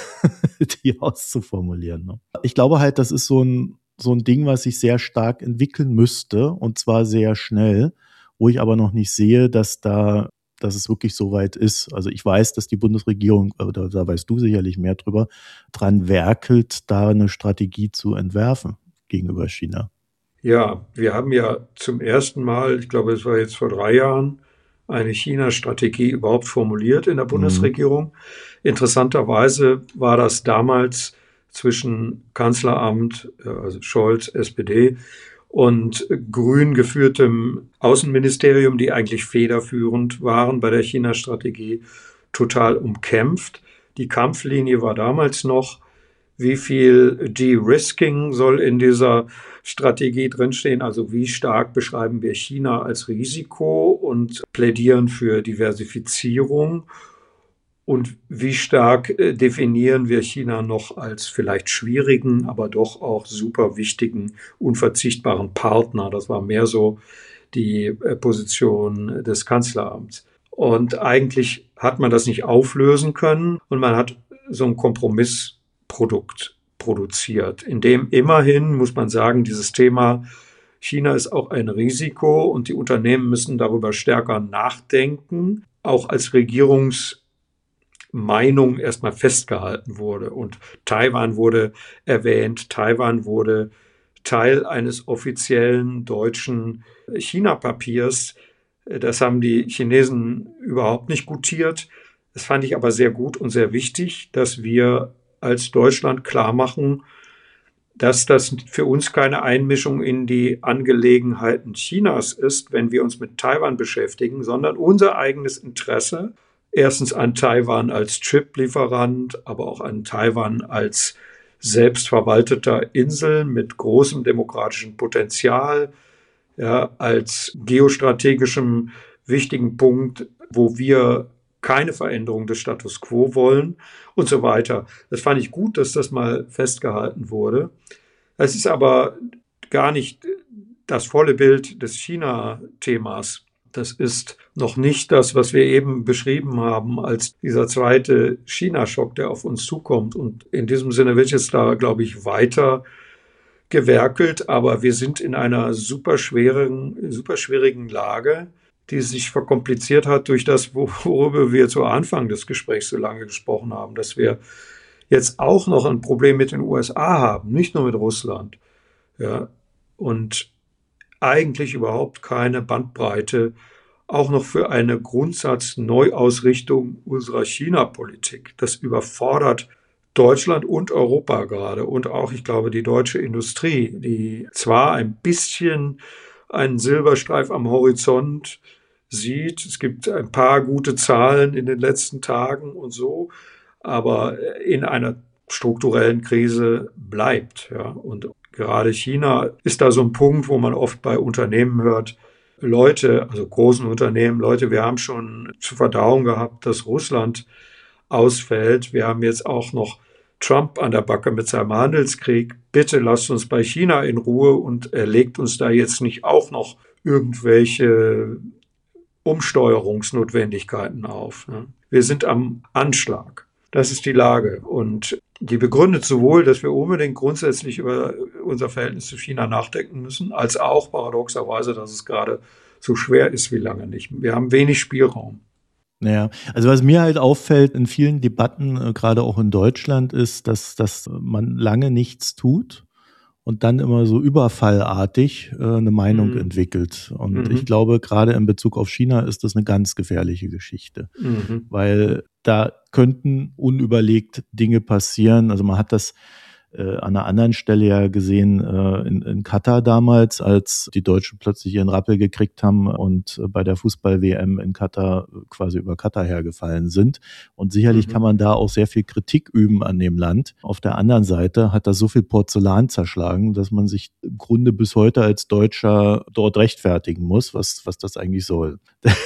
die auszuformulieren. Ne? Ich glaube halt, das ist so ein Ding, was sich sehr stark entwickeln müsste, und zwar sehr schnell, wo ich aber noch nicht sehe, dass es wirklich so weit ist. Also ich weiß, dass die Bundesregierung, oder da weißt du sicherlich mehr drüber, dran werkelt, da eine Strategie zu entwerfen gegenüber China. Ja, wir haben ja zum ersten Mal, ich glaube, es war jetzt vor 3 Jahren, eine China-Strategie überhaupt formuliert in der Bundesregierung. Interessanterweise war das damals zwischen Kanzleramt, also Scholz, SPD, und grün geführtem Außenministerium, die eigentlich federführend waren bei der China-Strategie, total umkämpft. Die Kampflinie war damals noch, wie viel De-Risking soll in dieser Strategie drinstehen, also wie stark beschreiben wir China als Risiko und plädieren für Diversifizierung. Und wie stark definieren wir China noch als vielleicht schwierigen, aber doch auch super wichtigen, unverzichtbaren Partner? Das war mehr so die Position des Kanzleramts. Und eigentlich hat man das nicht auflösen können und man hat so ein Kompromissprodukt produziert, in dem immerhin, muss man sagen, dieses Thema China ist auch ein Risiko und die Unternehmen müssen darüber stärker nachdenken, auch als Meinung erstmal festgehalten wurde. Und Taiwan wurde erwähnt. Taiwan wurde Teil eines offiziellen deutschen China-Papiers. Das haben die Chinesen überhaupt nicht gutiert. Das fand ich aber sehr gut und sehr wichtig, dass wir als Deutschland klar machen, dass das für uns keine Einmischung in die Angelegenheiten Chinas ist, wenn wir uns mit Taiwan beschäftigen, sondern unser eigenes Interesse, erstens an Taiwan als Chip-Lieferant, aber auch an Taiwan als selbstverwalteter Insel mit großem demokratischem Potenzial, ja, als geostrategischem wichtigen Punkt, wo wir keine Veränderung des Status quo wollen und so weiter. Das fand ich gut, dass das mal festgehalten wurde. Es ist aber gar nicht das volle Bild des China-Themas. Das ist noch nicht das, was wir eben beschrieben haben, als dieser zweite China-Schock, der auf uns zukommt. Und in diesem Sinne wird jetzt da, glaube ich, weiter gewerkelt. Aber wir sind in einer super schwierigen Lage, die sich verkompliziert hat durch das, worüber wir zu Anfang des Gesprächs so lange gesprochen haben, dass wir jetzt auch noch ein Problem mit den USA haben, nicht nur mit Russland. Ja, und eigentlich überhaupt keine Bandbreite, auch noch für eine Grundsatzneuausrichtung unserer China-Politik. Das überfordert Deutschland und Europa gerade und auch, ich glaube, die deutsche Industrie, die zwar ein bisschen einen Silberstreif am Horizont sieht, es gibt ein paar gute Zahlen in den letzten Tagen und so, aber in einer strukturellen Krise bleibt. Ja. Und gerade China ist da so ein Punkt, wo man oft bei Unternehmen hört, Leute, also großen Unternehmen, Leute, wir haben schon zu verdauen gehabt, dass Russland ausfällt. Wir haben jetzt auch noch Trump an der Backe mit seinem Handelskrieg. Bitte lasst uns bei China in Ruhe und er legt uns da jetzt nicht auch noch irgendwelche Umsteuerungsnotwendigkeiten auf. Wir sind am Anschlag. Das ist die Lage. Und die begründet sowohl, dass wir unbedingt grundsätzlich über unser Verhältnis zu China nachdenken müssen, als auch paradoxerweise, dass es gerade so schwer ist wie lange nicht. Wir haben wenig Spielraum. Naja, also was mir halt auffällt in vielen Debatten, gerade auch in Deutschland, ist, dass man lange nichts tut und dann immer so überfallartig eine Meinung entwickelt. Und ich glaube, gerade in Bezug auf China ist das eine ganz gefährliche Geschichte, weil da könnten unüberlegt Dinge passieren. Also man hat das an einer anderen Stelle ja gesehen in Katar damals, als die Deutschen plötzlich ihren Rappel gekriegt haben und bei der Fußball-WM in Katar quasi über Katar hergefallen sind. Und sicherlich kann man da auch sehr viel Kritik üben an dem Land. Auf der anderen Seite hat das so viel Porzellan zerschlagen, dass man sich im Grunde bis heute als Deutscher dort rechtfertigen muss, was das eigentlich soll.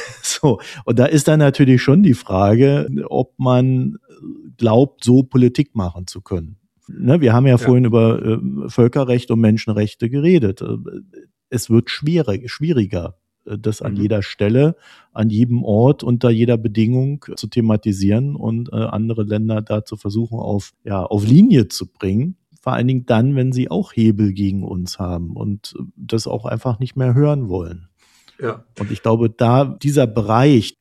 So. Und da ist dann natürlich schon die Frage, ob man glaubt, so Politik machen zu können. Wir haben ja vorhin über Völkerrecht und Menschenrechte geredet. Es wird schwieriger, das an jeder Stelle, an jedem Ort, unter jeder Bedingung zu thematisieren und andere Länder dazu versuchen, auf Linie zu bringen. Vor allen Dingen dann, wenn sie auch Hebel gegen uns haben und das auch einfach nicht mehr hören wollen. Ja. Und ich glaube, dieser Bereich,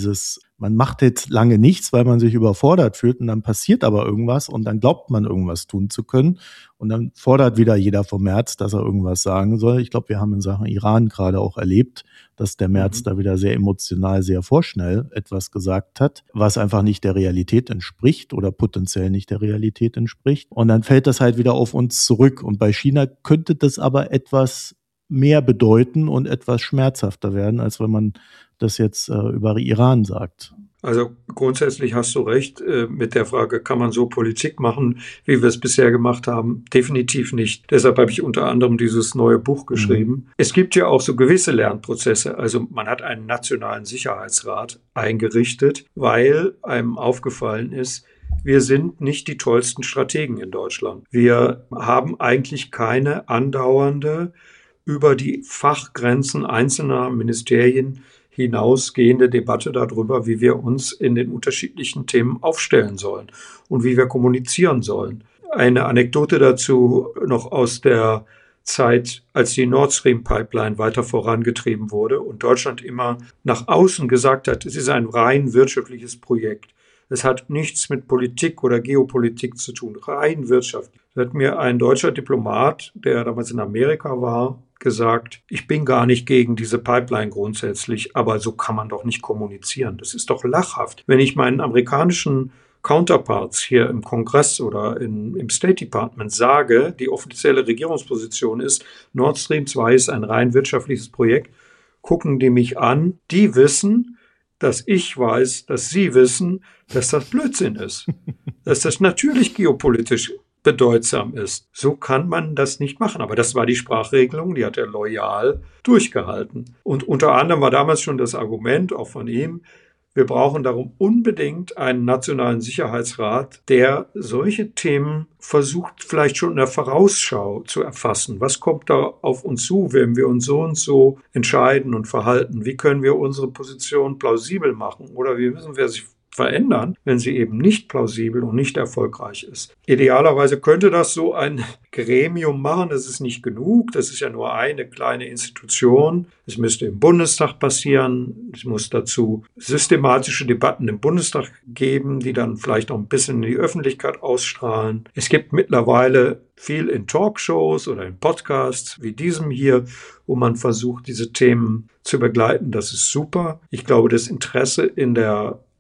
man macht jetzt lange nichts, weil man sich überfordert fühlt und dann passiert aber irgendwas und dann glaubt man, irgendwas tun zu können und dann fordert wieder jeder vom Merz, dass er irgendwas sagen soll. Ich glaube, wir haben in Sachen Iran gerade auch erlebt, dass der Merz da wieder sehr emotional, sehr vorschnell etwas gesagt hat, was einfach nicht der Realität entspricht oder potenziell nicht der Realität entspricht. Und dann fällt das halt wieder auf uns zurück. Und bei China könnte das aber etwas mehr bedeuten und etwas schmerzhafter werden, als wenn man das jetzt über Iran sagt. Also grundsätzlich hast du recht mit der Frage, kann man so Politik machen, wie wir es bisher gemacht haben? Definitiv nicht. Deshalb habe ich unter anderem dieses neue Buch geschrieben. Es gibt ja auch so gewisse Lernprozesse. Also man hat einen nationalen Sicherheitsrat eingerichtet, weil einem aufgefallen ist, wir sind nicht die tollsten Strategen in Deutschland. Wir haben eigentlich keine andauernde, über die Fachgrenzen einzelner Ministerien hinausgehende Debatte darüber, wie wir uns in den unterschiedlichen Themen aufstellen sollen und wie wir kommunizieren sollen. Eine Anekdote dazu noch aus der Zeit, als die Nord Stream Pipeline weiter vorangetrieben wurde und Deutschland immer nach außen gesagt hat, es ist ein rein wirtschaftliches Projekt. Es hat nichts mit Politik oder Geopolitik zu tun, rein wirtschaftlich. Da hat mir ein deutscher Diplomat, der damals in Amerika war, gesagt, ich bin gar nicht gegen diese Pipeline grundsätzlich, aber so kann man doch nicht kommunizieren. Das ist doch lachhaft. Wenn ich meinen amerikanischen Counterparts hier im Kongress oder im State Department sage, die offizielle Regierungsposition ist, Nord Stream 2 ist ein rein wirtschaftliches Projekt, gucken die mich an, die wissen, dass ich weiß, dass sie wissen, dass das Blödsinn ist. Dass das natürlich geopolitisch bedeutsam ist. So kann man das nicht machen. Aber das war die Sprachregelung, die hat er loyal durchgehalten. Und unter anderem war damals schon das Argument, auch von ihm, wir brauchen darum unbedingt einen nationalen Sicherheitsrat, der solche Themen versucht, vielleicht schon in der Vorausschau zu erfassen. Was kommt da auf uns zu, wenn wir uns so und so entscheiden und verhalten? Wie können wir unsere Position plausibel machen? Oder wie müssen wir sich verändern, wenn sie eben nicht plausibel und nicht erfolgreich ist. Idealerweise könnte das so ein Gremium machen, das ist nicht genug, das ist ja nur eine kleine Institution. Es müsste im Bundestag passieren, es muss dazu systematische Debatten im Bundestag geben, die dann vielleicht auch ein bisschen in die Öffentlichkeit ausstrahlen. Es gibt mittlerweile viel in Talkshows oder in Podcasts wie diesem hier, wo man versucht, diese Themen zu begleiten. Das ist super. Ich glaube, das Interesse in der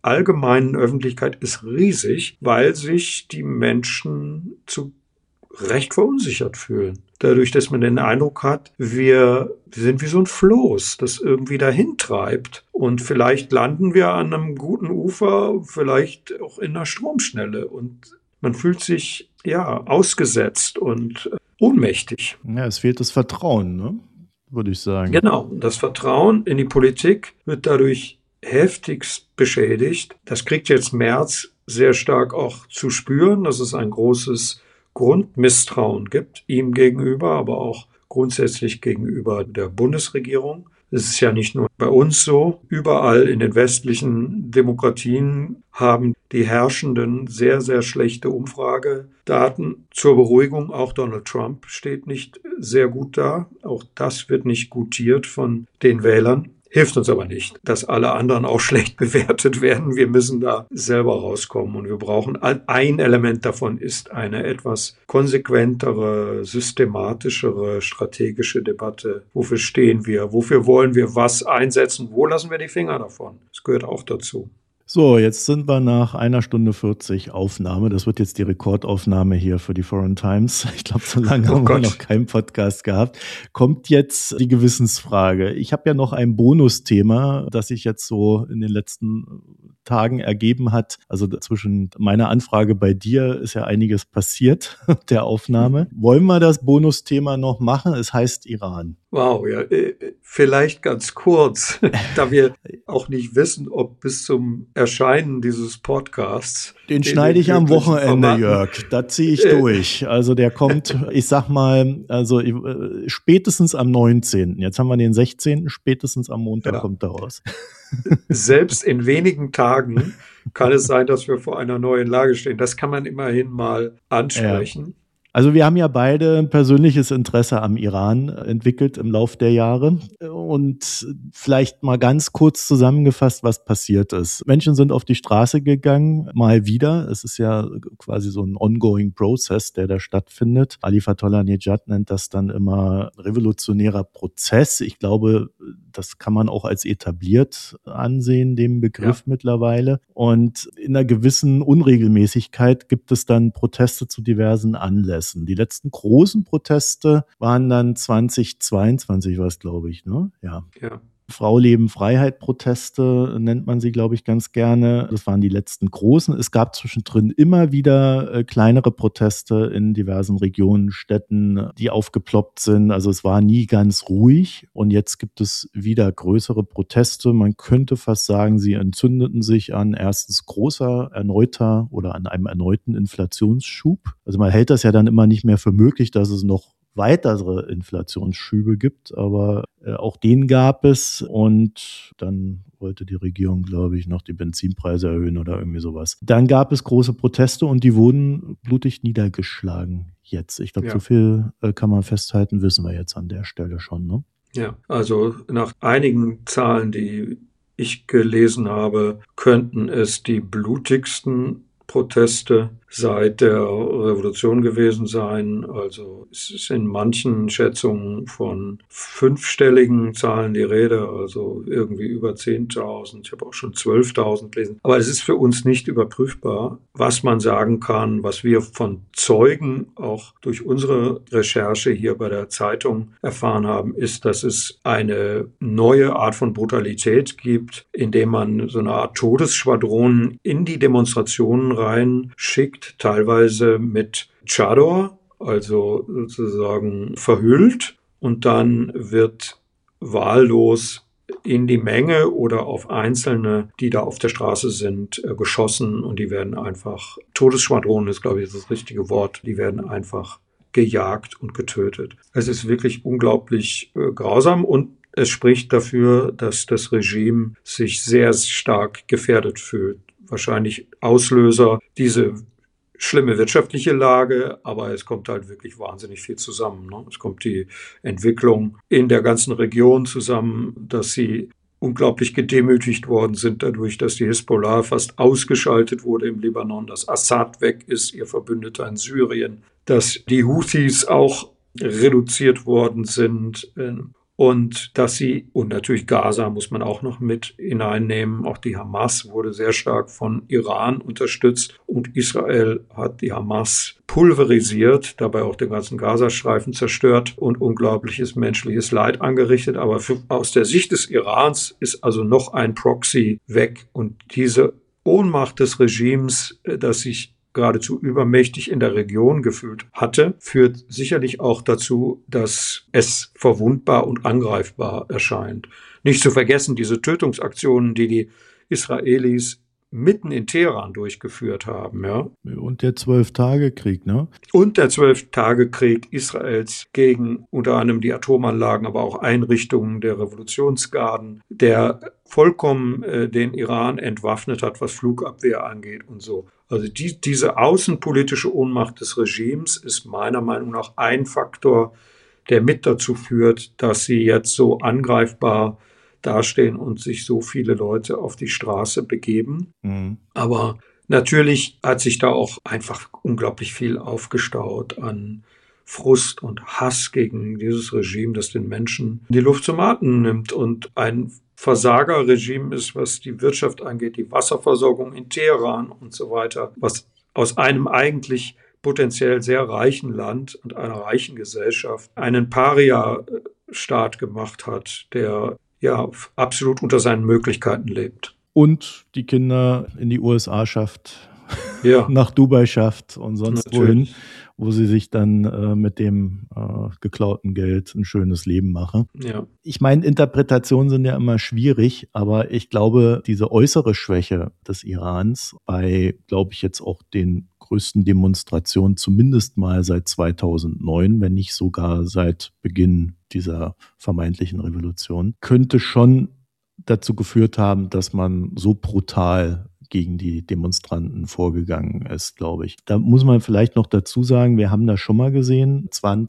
allgemeinen Öffentlichkeit ist riesig, weil sich die Menschen zu Recht verunsichert fühlen. Dadurch, dass man den Eindruck hat, wir sind wie so ein Floß, das irgendwie dahin treibt. Und vielleicht landen wir an einem guten Ufer, vielleicht auch in einer Stromschnelle. Und man fühlt sich ausgesetzt und ohnmächtig. Ja, es fehlt das Vertrauen, ne? Würde ich sagen. Genau, das Vertrauen in die Politik wird dadurch heftigst beschädigt. Das kriegt jetzt Merz sehr stark auch zu spüren, dass es ein großes Grundmisstrauen gibt, ihm gegenüber, aber auch grundsätzlich gegenüber der Bundesregierung. Es ist ja nicht nur bei uns so. Überall in den westlichen Demokratien haben die Herrschenden sehr, sehr schlechte Umfragedaten. Zur Beruhigung, auch Donald Trump steht nicht sehr gut da. Auch das wird nicht gutiert von den Wählern. Hilft uns aber nicht, dass alle anderen auch schlecht bewertet werden. Wir müssen da selber rauskommen und wir brauchen, ein Element davon ist eine etwas konsequentere, systematischere, strategische Debatte. Wofür stehen wir? Wofür wollen wir was einsetzen? Wo lassen wir die Finger davon? Das gehört auch dazu. So, jetzt sind wir nach 1 Stunde 40 Aufnahme. Das wird jetzt die Rekordaufnahme hier für die Foreign Times. Ich glaube, so lange haben wir noch keinen Podcast gehabt. Kommt jetzt die Gewissensfrage. Ich habe ja noch ein Bonusthema, das sich jetzt so in den letzten Tagen ergeben hat. Also zwischen meiner Anfrage bei dir ist ja einiges passiert, der Aufnahme. Wollen wir das Bonusthema noch machen? Es heißt Iran. Wow, ja, vielleicht ganz kurz, da wir auch nicht wissen, ob bis zum Erscheinen dieses Podcasts. Den schneide ich am Wochenende, Jörg. Da ziehe ich durch. Also der kommt, ich sag mal, also spätestens am 19. Jetzt haben wir den 16. Spätestens am Montag kommt er raus. Selbst in wenigen Tagen kann es sein, dass wir vor einer neuen Lage stehen. Das kann man immerhin mal ansprechen. Ja. Also wir haben ja beide ein persönliches Interesse am Iran entwickelt im Lauf der Jahre. Und vielleicht mal ganz kurz zusammengefasst, was passiert ist. Menschen sind auf die Straße gegangen, mal wieder. Es ist ja quasi so ein ongoing process, der da stattfindet. Ali Fatollah-Nejad nennt das dann immer revolutionärer Prozess. Ich glaube, das kann man auch als etabliert ansehen, den Begriff mittlerweile. Und in einer gewissen Unregelmäßigkeit gibt es dann Proteste zu diversen Anlässen. Die letzten großen Proteste waren dann 2022, war es, glaube ich, ne? Ja. Frau, Leben, Freiheit Proteste nennt man sie, glaube ich, ganz gerne. Das waren die letzten großen. Es gab zwischendrin immer wieder kleinere Proteste in diversen Regionen, Städten, die aufgeploppt sind. Also es war nie ganz ruhig. Und jetzt gibt es wieder größere Proteste. Man könnte fast sagen, sie entzündeten sich an erstens an einem erneuten Inflationsschub. Also man hält das ja dann immer nicht mehr für möglich, dass es noch weitere Inflationsschübe gibt, aber auch den gab es und dann wollte die Regierung, glaube ich, noch die Benzinpreise erhöhen oder irgendwie sowas. Dann gab es große Proteste und die wurden blutig niedergeschlagen jetzt. Ich glaube, so viel kann man festhalten, wissen wir jetzt an der Stelle schon, ne? Ja, also nach einigen Zahlen, die ich gelesen habe, könnten es die blutigsten Proteste seit der Revolution gewesen sein. Also es ist in manchen Schätzungen von 5-stelligen Zahlen die Rede, also irgendwie über 10.000. Ich habe auch schon 12.000 gelesen. Aber es ist für uns nicht überprüfbar. Was man sagen kann, was wir von Zeugen auch durch unsere Recherche hier bei der Zeitung erfahren haben, ist, dass es eine neue Art von Brutalität gibt, indem man so eine Art Todesschwadronen in die Demonstrationen rein schickt, teilweise mit Chador, also sozusagen verhüllt, und dann wird wahllos in die Menge oder auf Einzelne, die da auf der Straße sind, geschossen und die werden einfach, Todesschwadronen ist, glaube ich, das richtige Wort, die werden einfach gejagt und getötet. Es ist wirklich unglaublich grausam und es spricht dafür, dass das Regime sich sehr stark gefährdet fühlt. Wahrscheinlich Auslöser diese schlimme wirtschaftliche Lage, aber es kommt halt wirklich wahnsinnig viel zusammen, ne? Es kommt die Entwicklung in der ganzen Region zusammen, dass sie unglaublich gedemütigt worden sind dadurch, dass die Hisbollah fast ausgeschaltet wurde im Libanon, dass Assad weg ist, ihr Verbündeter in Syrien, dass die Houthis auch reduziert worden sind Und und natürlich Gaza muss man auch noch mit hineinnehmen. Auch die Hamas wurde sehr stark von Iran unterstützt und Israel hat die Hamas pulverisiert, dabei auch den ganzen Gazastreifen zerstört und unglaubliches menschliches Leid angerichtet. Aber aus der Sicht des Irans ist also noch ein Proxy weg und diese Ohnmacht des Regimes, das sich geradezu übermächtig in der Region gefühlt hatte, führt sicherlich auch dazu, dass es verwundbar und angreifbar erscheint. Nicht zu vergessen diese Tötungsaktionen, die die Israelis mitten in Teheran durchgeführt haben. Ja. Und der 12-Tage-Krieg, ne? Und der 12-Tage-Krieg Israels gegen unter anderem die Atomanlagen, aber auch Einrichtungen der Revolutionsgarden, der vollkommen den Iran entwaffnet hat, was Flugabwehr angeht und so. Also diese außenpolitische Ohnmacht des Regimes ist meiner Meinung nach ein Faktor, der mit dazu führt, dass sie jetzt so angreifbar dastehen und sich so viele Leute auf die Straße begeben. Mhm. Aber natürlich hat sich da auch einfach unglaublich viel aufgestaut an Frust und Hass gegen dieses Regime, das den Menschen die Luft zum Atmen nimmt und ein Versagerregime ist, was die Wirtschaft angeht, die Wasserversorgung in Teheran und so weiter, was aus einem eigentlich potenziell sehr reichen Land und einer reichen Gesellschaft einen Paria-Staat gemacht hat, der ja absolut unter seinen Möglichkeiten lebt. Und die Kinder in die USA schafft, ja. nach Dubai schafft und sonst wohin, wo sie sich dann mit dem geklauten Geld ein schönes Leben machen. Ja. Ich meine, Interpretationen sind ja immer schwierig, aber ich glaube, diese äußere Schwäche des Irans bei, glaube ich, jetzt auch den größten Demonstrationen, zumindest mal seit 2009, wenn nicht sogar seit Beginn dieser vermeintlichen Revolution, könnte schon dazu geführt haben, dass man so brutal gegen die Demonstranten vorgegangen ist, glaube ich. Da muss man vielleicht noch dazu sagen, wir haben das schon mal gesehen,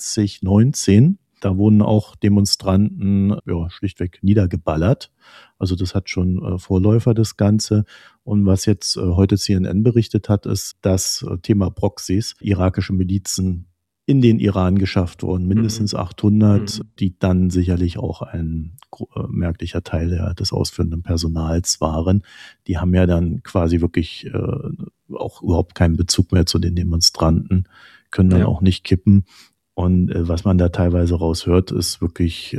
2019, da wurden auch Demonstranten schlichtweg niedergeballert. Also das hat schon Vorläufer, das Ganze. Und was jetzt heute CNN berichtet hat, ist das Thema Proxys, irakische Milizen in den Iran geschafft wurden, mindestens 800, die dann sicherlich auch ein merklicher Teil des ausführenden Personals waren. Die haben ja dann quasi wirklich auch überhaupt keinen Bezug mehr zu den Demonstranten, können dann auch nicht kippen. Und was man da teilweise raushört, ist wirklich,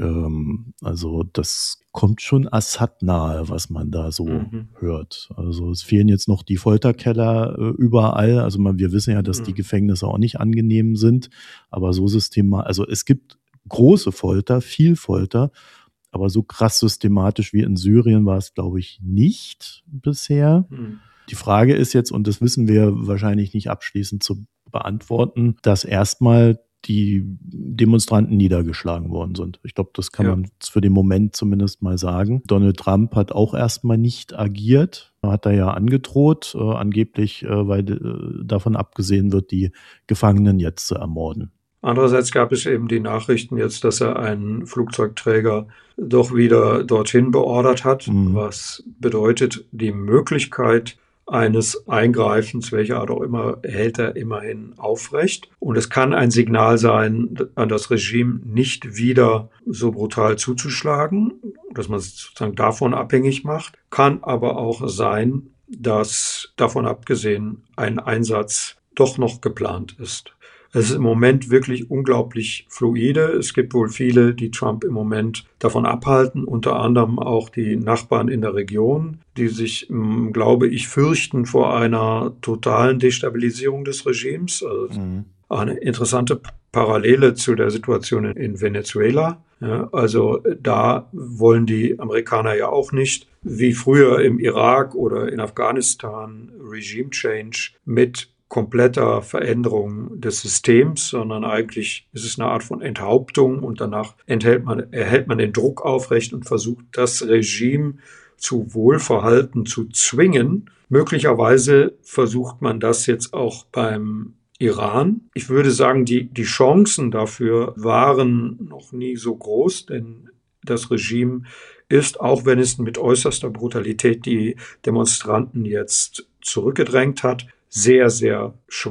also das kommt schon Assad nahe, was man da so hört. Also es fehlen jetzt noch die Folterkeller überall. Also wir wissen ja, dass die Gefängnisse auch nicht angenehm sind, aber so also es gibt große Folter, viel Folter, aber so krass systematisch wie in Syrien war es, glaube ich, nicht bisher. Die Frage ist jetzt, und das wissen wir wahrscheinlich nicht abschließend zu beantworten, dass erstmal die Demonstranten niedergeschlagen worden sind. Ich glaube, das kann man für den Moment zumindest mal sagen. Donald Trump hat auch erstmal nicht agiert, hat er ja angedroht, angeblich, weil davon abgesehen wird, die Gefangenen jetzt zu ermorden. Andererseits gab es eben die Nachrichten jetzt, dass er einen Flugzeugträger doch wieder dorthin beordert hat, was bedeutet, die Möglichkeit eines Eingreifens, welcher Art auch immer, hält er immerhin aufrecht. Und es kann ein Signal sein, an das Regime nicht wieder so brutal zuzuschlagen, dass man es sozusagen davon abhängig macht. Kann aber auch sein, dass davon abgesehen ein Einsatz doch noch geplant ist. Es ist im Moment wirklich unglaublich fluide. Es gibt wohl viele, die Trump im Moment davon abhalten, unter anderem auch die Nachbarn in der Region, die sich, glaube ich, fürchten vor einer totalen Destabilisierung des Regimes. Also eine interessante Parallele zu der Situation in Venezuela. Ja, also da wollen die Amerikaner ja auch nicht, wie früher im Irak oder in Afghanistan, Regime Change mit kompletter Veränderung des Systems, sondern eigentlich ist es eine Art von Enthauptung und danach erhält man den Druck aufrecht und versucht, das Regime zu Wohlverhalten zu zwingen. Möglicherweise versucht man das jetzt auch beim Iran. Ich würde sagen, die Chancen dafür waren noch nie so groß, denn das Regime ist, auch wenn es mit äußerster Brutalität die Demonstranten jetzt zurückgedrängt hat, sehr, sehr schwach.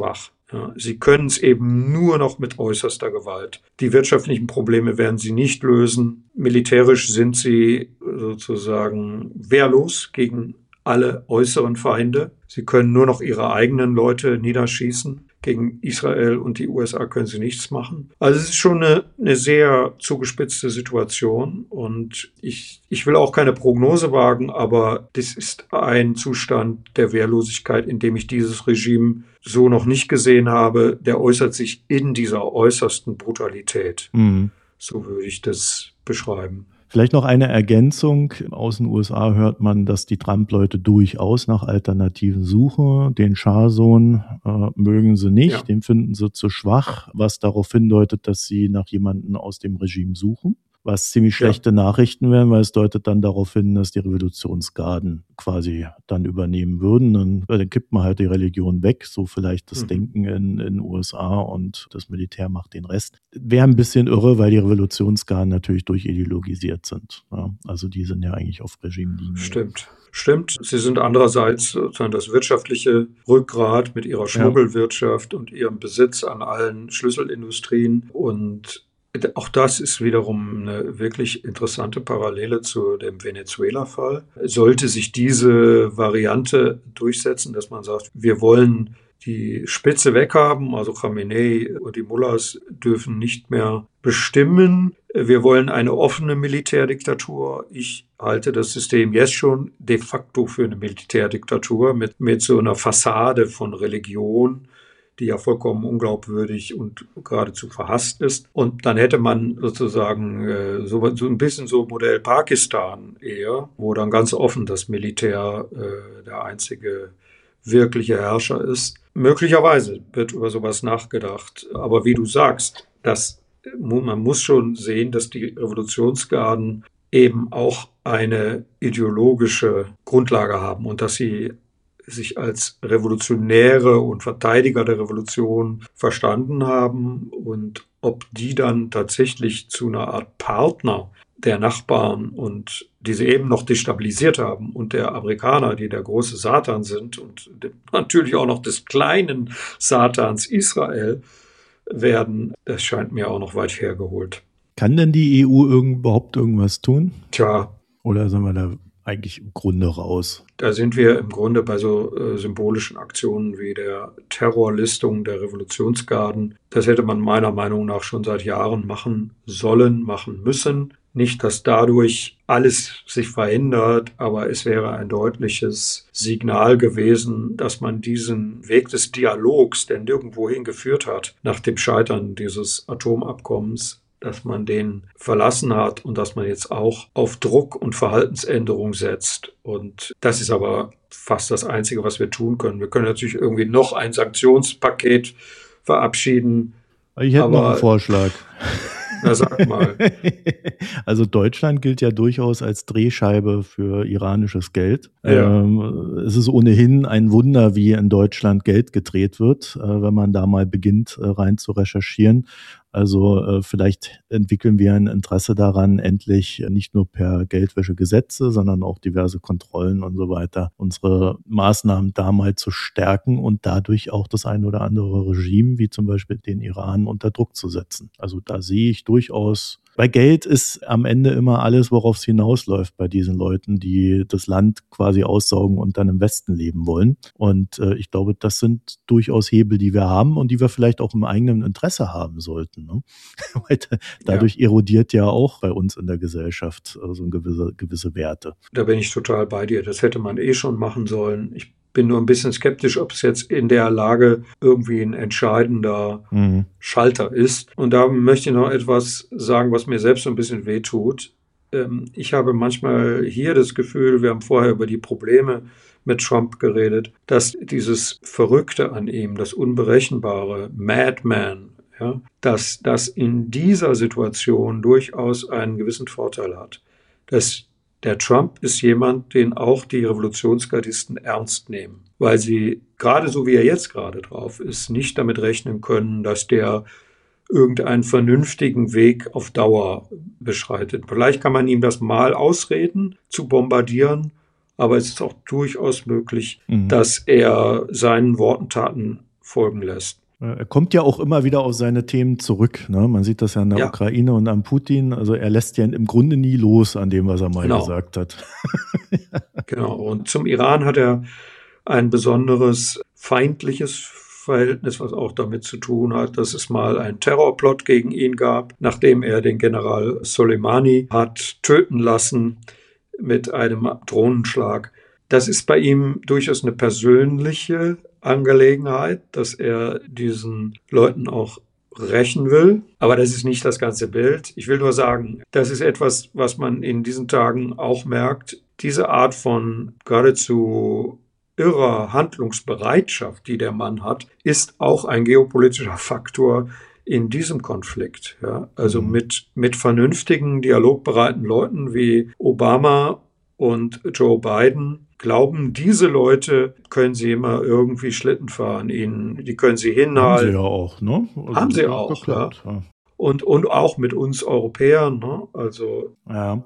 Ja, sie können es eben nur noch mit äußerster Gewalt. Die wirtschaftlichen Probleme werden sie nicht lösen. Militärisch sind sie sozusagen wehrlos gegen alle äußeren Feinde. Sie können nur noch ihre eigenen Leute niederschießen. Gegen Israel und die USA können sie nichts machen. Also es ist schon eine sehr zugespitzte Situation und ich will auch keine Prognose wagen, aber das ist ein Zustand der Wehrlosigkeit, in dem ich dieses Regime so noch nicht gesehen habe. Der äußert sich in dieser äußersten Brutalität. So würde ich das beschreiben. Vielleicht noch eine Ergänzung. Aus den USA hört man, dass die Trump-Leute durchaus nach Alternativen suchen. Den Schah-Sohn mögen sie nicht, den finden sie zu schwach, was darauf hindeutet, dass sie nach jemandem aus dem Regime suchen. Was ziemlich schlechte Nachrichten wären, weil es deutet dann darauf hin, dass die Revolutionsgarden quasi dann übernehmen würden. Dann kippt man halt die Religion weg, so vielleicht das Denken in den USA und das Militär macht den Rest. Wäre ein bisschen irre, weil die Revolutionsgarden natürlich durchideologisiert sind. Ja, also die sind ja eigentlich auf Regimelinie. Stimmt. Sie sind andererseits sozusagen das wirtschaftliche Rückgrat mit ihrer Schmuggelwirtschaft und ihrem Besitz an allen Schlüsselindustrien und auch das ist wiederum eine wirklich interessante Parallele zu dem Venezuela-Fall. Sollte sich diese Variante durchsetzen, dass man sagt, wir wollen die Spitze weghaben, also Khamenei und die Mullahs dürfen nicht mehr bestimmen. Wir wollen eine offene Militärdiktatur. Ich halte das System jetzt schon de facto für eine Militärdiktatur mit so einer Fassade von Religion, die ja vollkommen unglaubwürdig und geradezu verhasst ist. Und dann hätte man sozusagen so ein bisschen so Modell Pakistan eher, wo dann ganz offen das Militär der einzige wirkliche Herrscher ist. Möglicherweise wird über sowas nachgedacht. Aber wie du sagst, man muss schon sehen, dass die Revolutionsgarden eben auch eine ideologische Grundlage haben und dass sie sich als Revolutionäre und Verteidiger der Revolution verstanden haben und ob die dann tatsächlich zu einer Art Partner der Nachbarn und die sie eben noch destabilisiert haben und der Amerikaner, die der große Satan sind und natürlich auch noch des kleinen Satans Israel werden, das scheint mir auch noch weit hergeholt. Kann denn die EU überhaupt irgendwas tun? Tja. Oder sind wir da eigentlich im Grunde raus? Da sind wir im Grunde bei so symbolischen Aktionen wie der Terrorlistung der Revolutionsgarden. Das hätte man meiner Meinung nach schon seit Jahren machen sollen, machen müssen. Nicht, dass dadurch alles sich verändert, aber es wäre ein deutliches Signal gewesen, dass man diesen Weg des Dialogs, der nirgendwohin geführt hat, nach dem Scheitern dieses Atomabkommens, dass man den verlassen hat und dass man jetzt auch auf Druck und Verhaltensänderung setzt. Und das ist aber fast das Einzige, was wir tun können. Wir können natürlich irgendwie noch ein Sanktionspaket verabschieden. Ich hätte noch einen Vorschlag. Na, sag mal. Also Deutschland gilt ja durchaus als Drehscheibe für iranisches Geld. Ja. Es ist ohnehin ein Wunder, wie in Deutschland Geld gedreht wird, wenn man da mal beginnt, rein zu recherchieren. Also vielleicht entwickeln wir ein Interesse daran, endlich nicht nur per Geldwäschegesetze, sondern auch diverse Kontrollen und so weiter unsere Maßnahmen da mal zu stärken und dadurch auch das ein oder andere Regime, wie zum Beispiel den Iran, unter Druck zu setzen. Also da sehe ich durchaus, weil Geld ist am Ende immer alles, worauf es hinausläuft bei diesen Leuten, die das Land quasi aussaugen und dann im Westen leben wollen. Und ich glaube, das sind durchaus Hebel, die wir haben und die wir vielleicht auch im eigenen Interesse haben sollten. Ne? Weil dadurch erodiert ja auch bei uns in der Gesellschaft so gewisse Werte. Da bin ich total bei dir. Das hätte man schon machen sollen. Ich bin nur ein bisschen skeptisch, ob es jetzt in der Lage irgendwie ein entscheidender Schalter ist. Und da möchte ich noch etwas sagen, was mir selbst so ein bisschen wehtut. Ich habe manchmal hier das Gefühl, wir haben vorher über die Probleme mit Trump geredet, dass dieses Verrückte an ihm, das Unberechenbare, Madman, ja, dass das in dieser Situation durchaus einen gewissen Vorteil hat. Der Trump ist jemand, den auch die Revolutionsgardisten ernst nehmen, weil sie, gerade so wie er jetzt gerade drauf ist, nicht damit rechnen können, dass der irgendeinen vernünftigen Weg auf Dauer beschreitet. Vielleicht kann man ihm das mal ausreden, zu bombardieren, aber es ist auch durchaus möglich, dass er seinen Worten Taten folgen lässt. Er kommt ja auch immer wieder auf seine Themen zurück. Ne? Man sieht das ja an der Ukraine und an Putin. Also er lässt ja im Grunde nie los an dem, was er mal gesagt hat. Genau. Und zum Iran hat er ein besonderes feindliches Verhältnis, was auch damit zu tun hat, dass es mal einen Terrorplot gegen ihn gab, nachdem er den General Soleimani hat töten lassen mit einem Drohnenschlag. Das ist bei ihm durchaus eine persönliche Angelegenheit, dass er diesen Leuten auch rächen will. Aber das ist nicht das ganze Bild. Ich will nur sagen, das ist etwas, was man in diesen Tagen auch merkt. Diese Art von geradezu irrer Handlungsbereitschaft, die der Mann hat, ist auch ein geopolitischer Faktor in diesem Konflikt. Ja? Also mit vernünftigen, dialogbereiten Leuten wie Obama und Joe Biden glauben, diese Leute können sie immer irgendwie Schlitten fahren. Die können sie hinhalten. Haben sie ja auch, ne? Also haben sie auch, ja. Und auch mit uns Europäern, ne? Also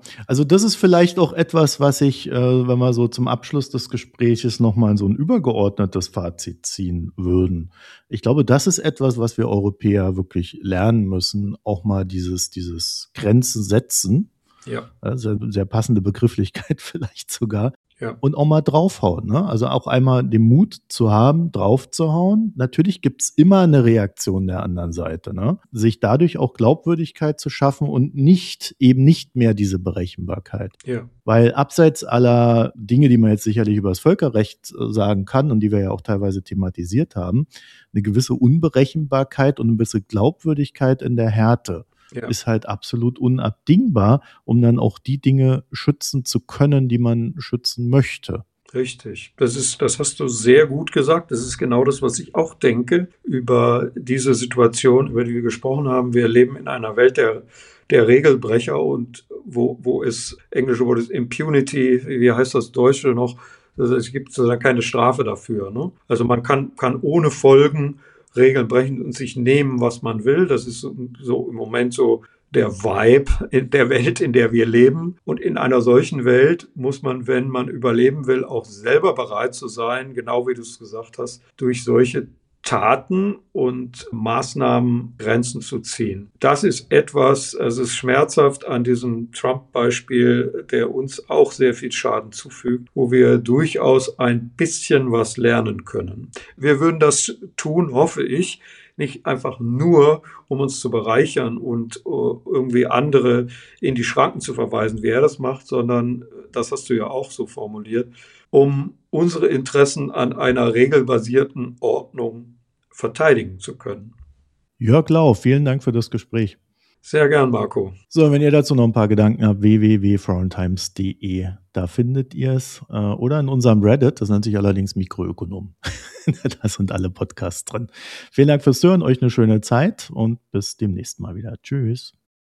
das ist vielleicht auch etwas, was ich, wenn wir so zum Abschluss des Gespräches nochmal so ein übergeordnetes Fazit ziehen würden. Ich glaube, das ist etwas, was wir Europäer wirklich lernen müssen, auch mal dieses Grenzen setzen. Ja. Also sehr passende Begrifflichkeit vielleicht sogar. Ja. Und auch mal draufhauen. Ne? Also auch einmal den Mut zu haben, draufzuhauen. Natürlich gibt's immer eine Reaktion der anderen Seite. Ne? Sich dadurch auch Glaubwürdigkeit zu schaffen und nicht mehr diese Berechenbarkeit. Ja. Weil abseits aller Dinge, die man jetzt sicherlich über das Völkerrecht sagen kann und die wir ja auch teilweise thematisiert haben, eine gewisse Unberechenbarkeit und eine gewisse Glaubwürdigkeit in der Härte ist halt absolut unabdingbar, um dann auch die Dinge schützen zu können, die man schützen möchte. Richtig. Das hast du sehr gut gesagt. Das ist genau das, was ich auch denke über diese Situation, über die wir gesprochen haben. Wir leben in einer Welt der Regelbrecher und wo es, englische Wort ist Impunity, wie heißt das Deutsche noch? Es gibt sozusagen keine Strafe dafür. Ne? Also man kann ohne Folgen Regeln brechen und sich nehmen, was man will. Das ist so im Moment so der Vibe in der Welt, in der wir leben. Und in einer solchen Welt muss man, wenn man überleben will, auch selber bereit zu sein, genau wie du es gesagt hast, durch solche Taten und Maßnahmen Grenzen zu ziehen. Das ist etwas, es ist schmerzhaft an diesem Trump-Beispiel, der uns auch sehr viel Schaden zufügt, wo wir durchaus ein bisschen was lernen können. Wir würden das tun, hoffe ich, nicht einfach nur, um uns zu bereichern und irgendwie andere in die Schranken zu verweisen, wie er das macht, sondern, das hast du ja auch so formuliert, um unsere Interessen an einer regelbasierten Ordnung verteidigen zu können. Jörg Lau, vielen Dank für das Gespräch. Sehr gern, Marco. So, wenn ihr dazu noch ein paar Gedanken habt, www.foreigntimes.de, da findet ihr es. Oder in unserem Reddit, das nennt sich allerdings Mikroökonom. Da sind alle Podcasts drin. Vielen Dank fürs Hören, euch eine schöne Zeit und bis demnächst mal wieder. Tschüss.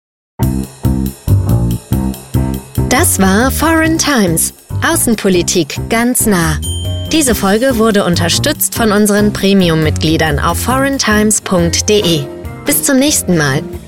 Das war Foreign Times, Außenpolitik ganz nah. Diese Folge wurde unterstützt von unseren Premium-Mitgliedern auf foreigntimes.de. Bis zum nächsten Mal.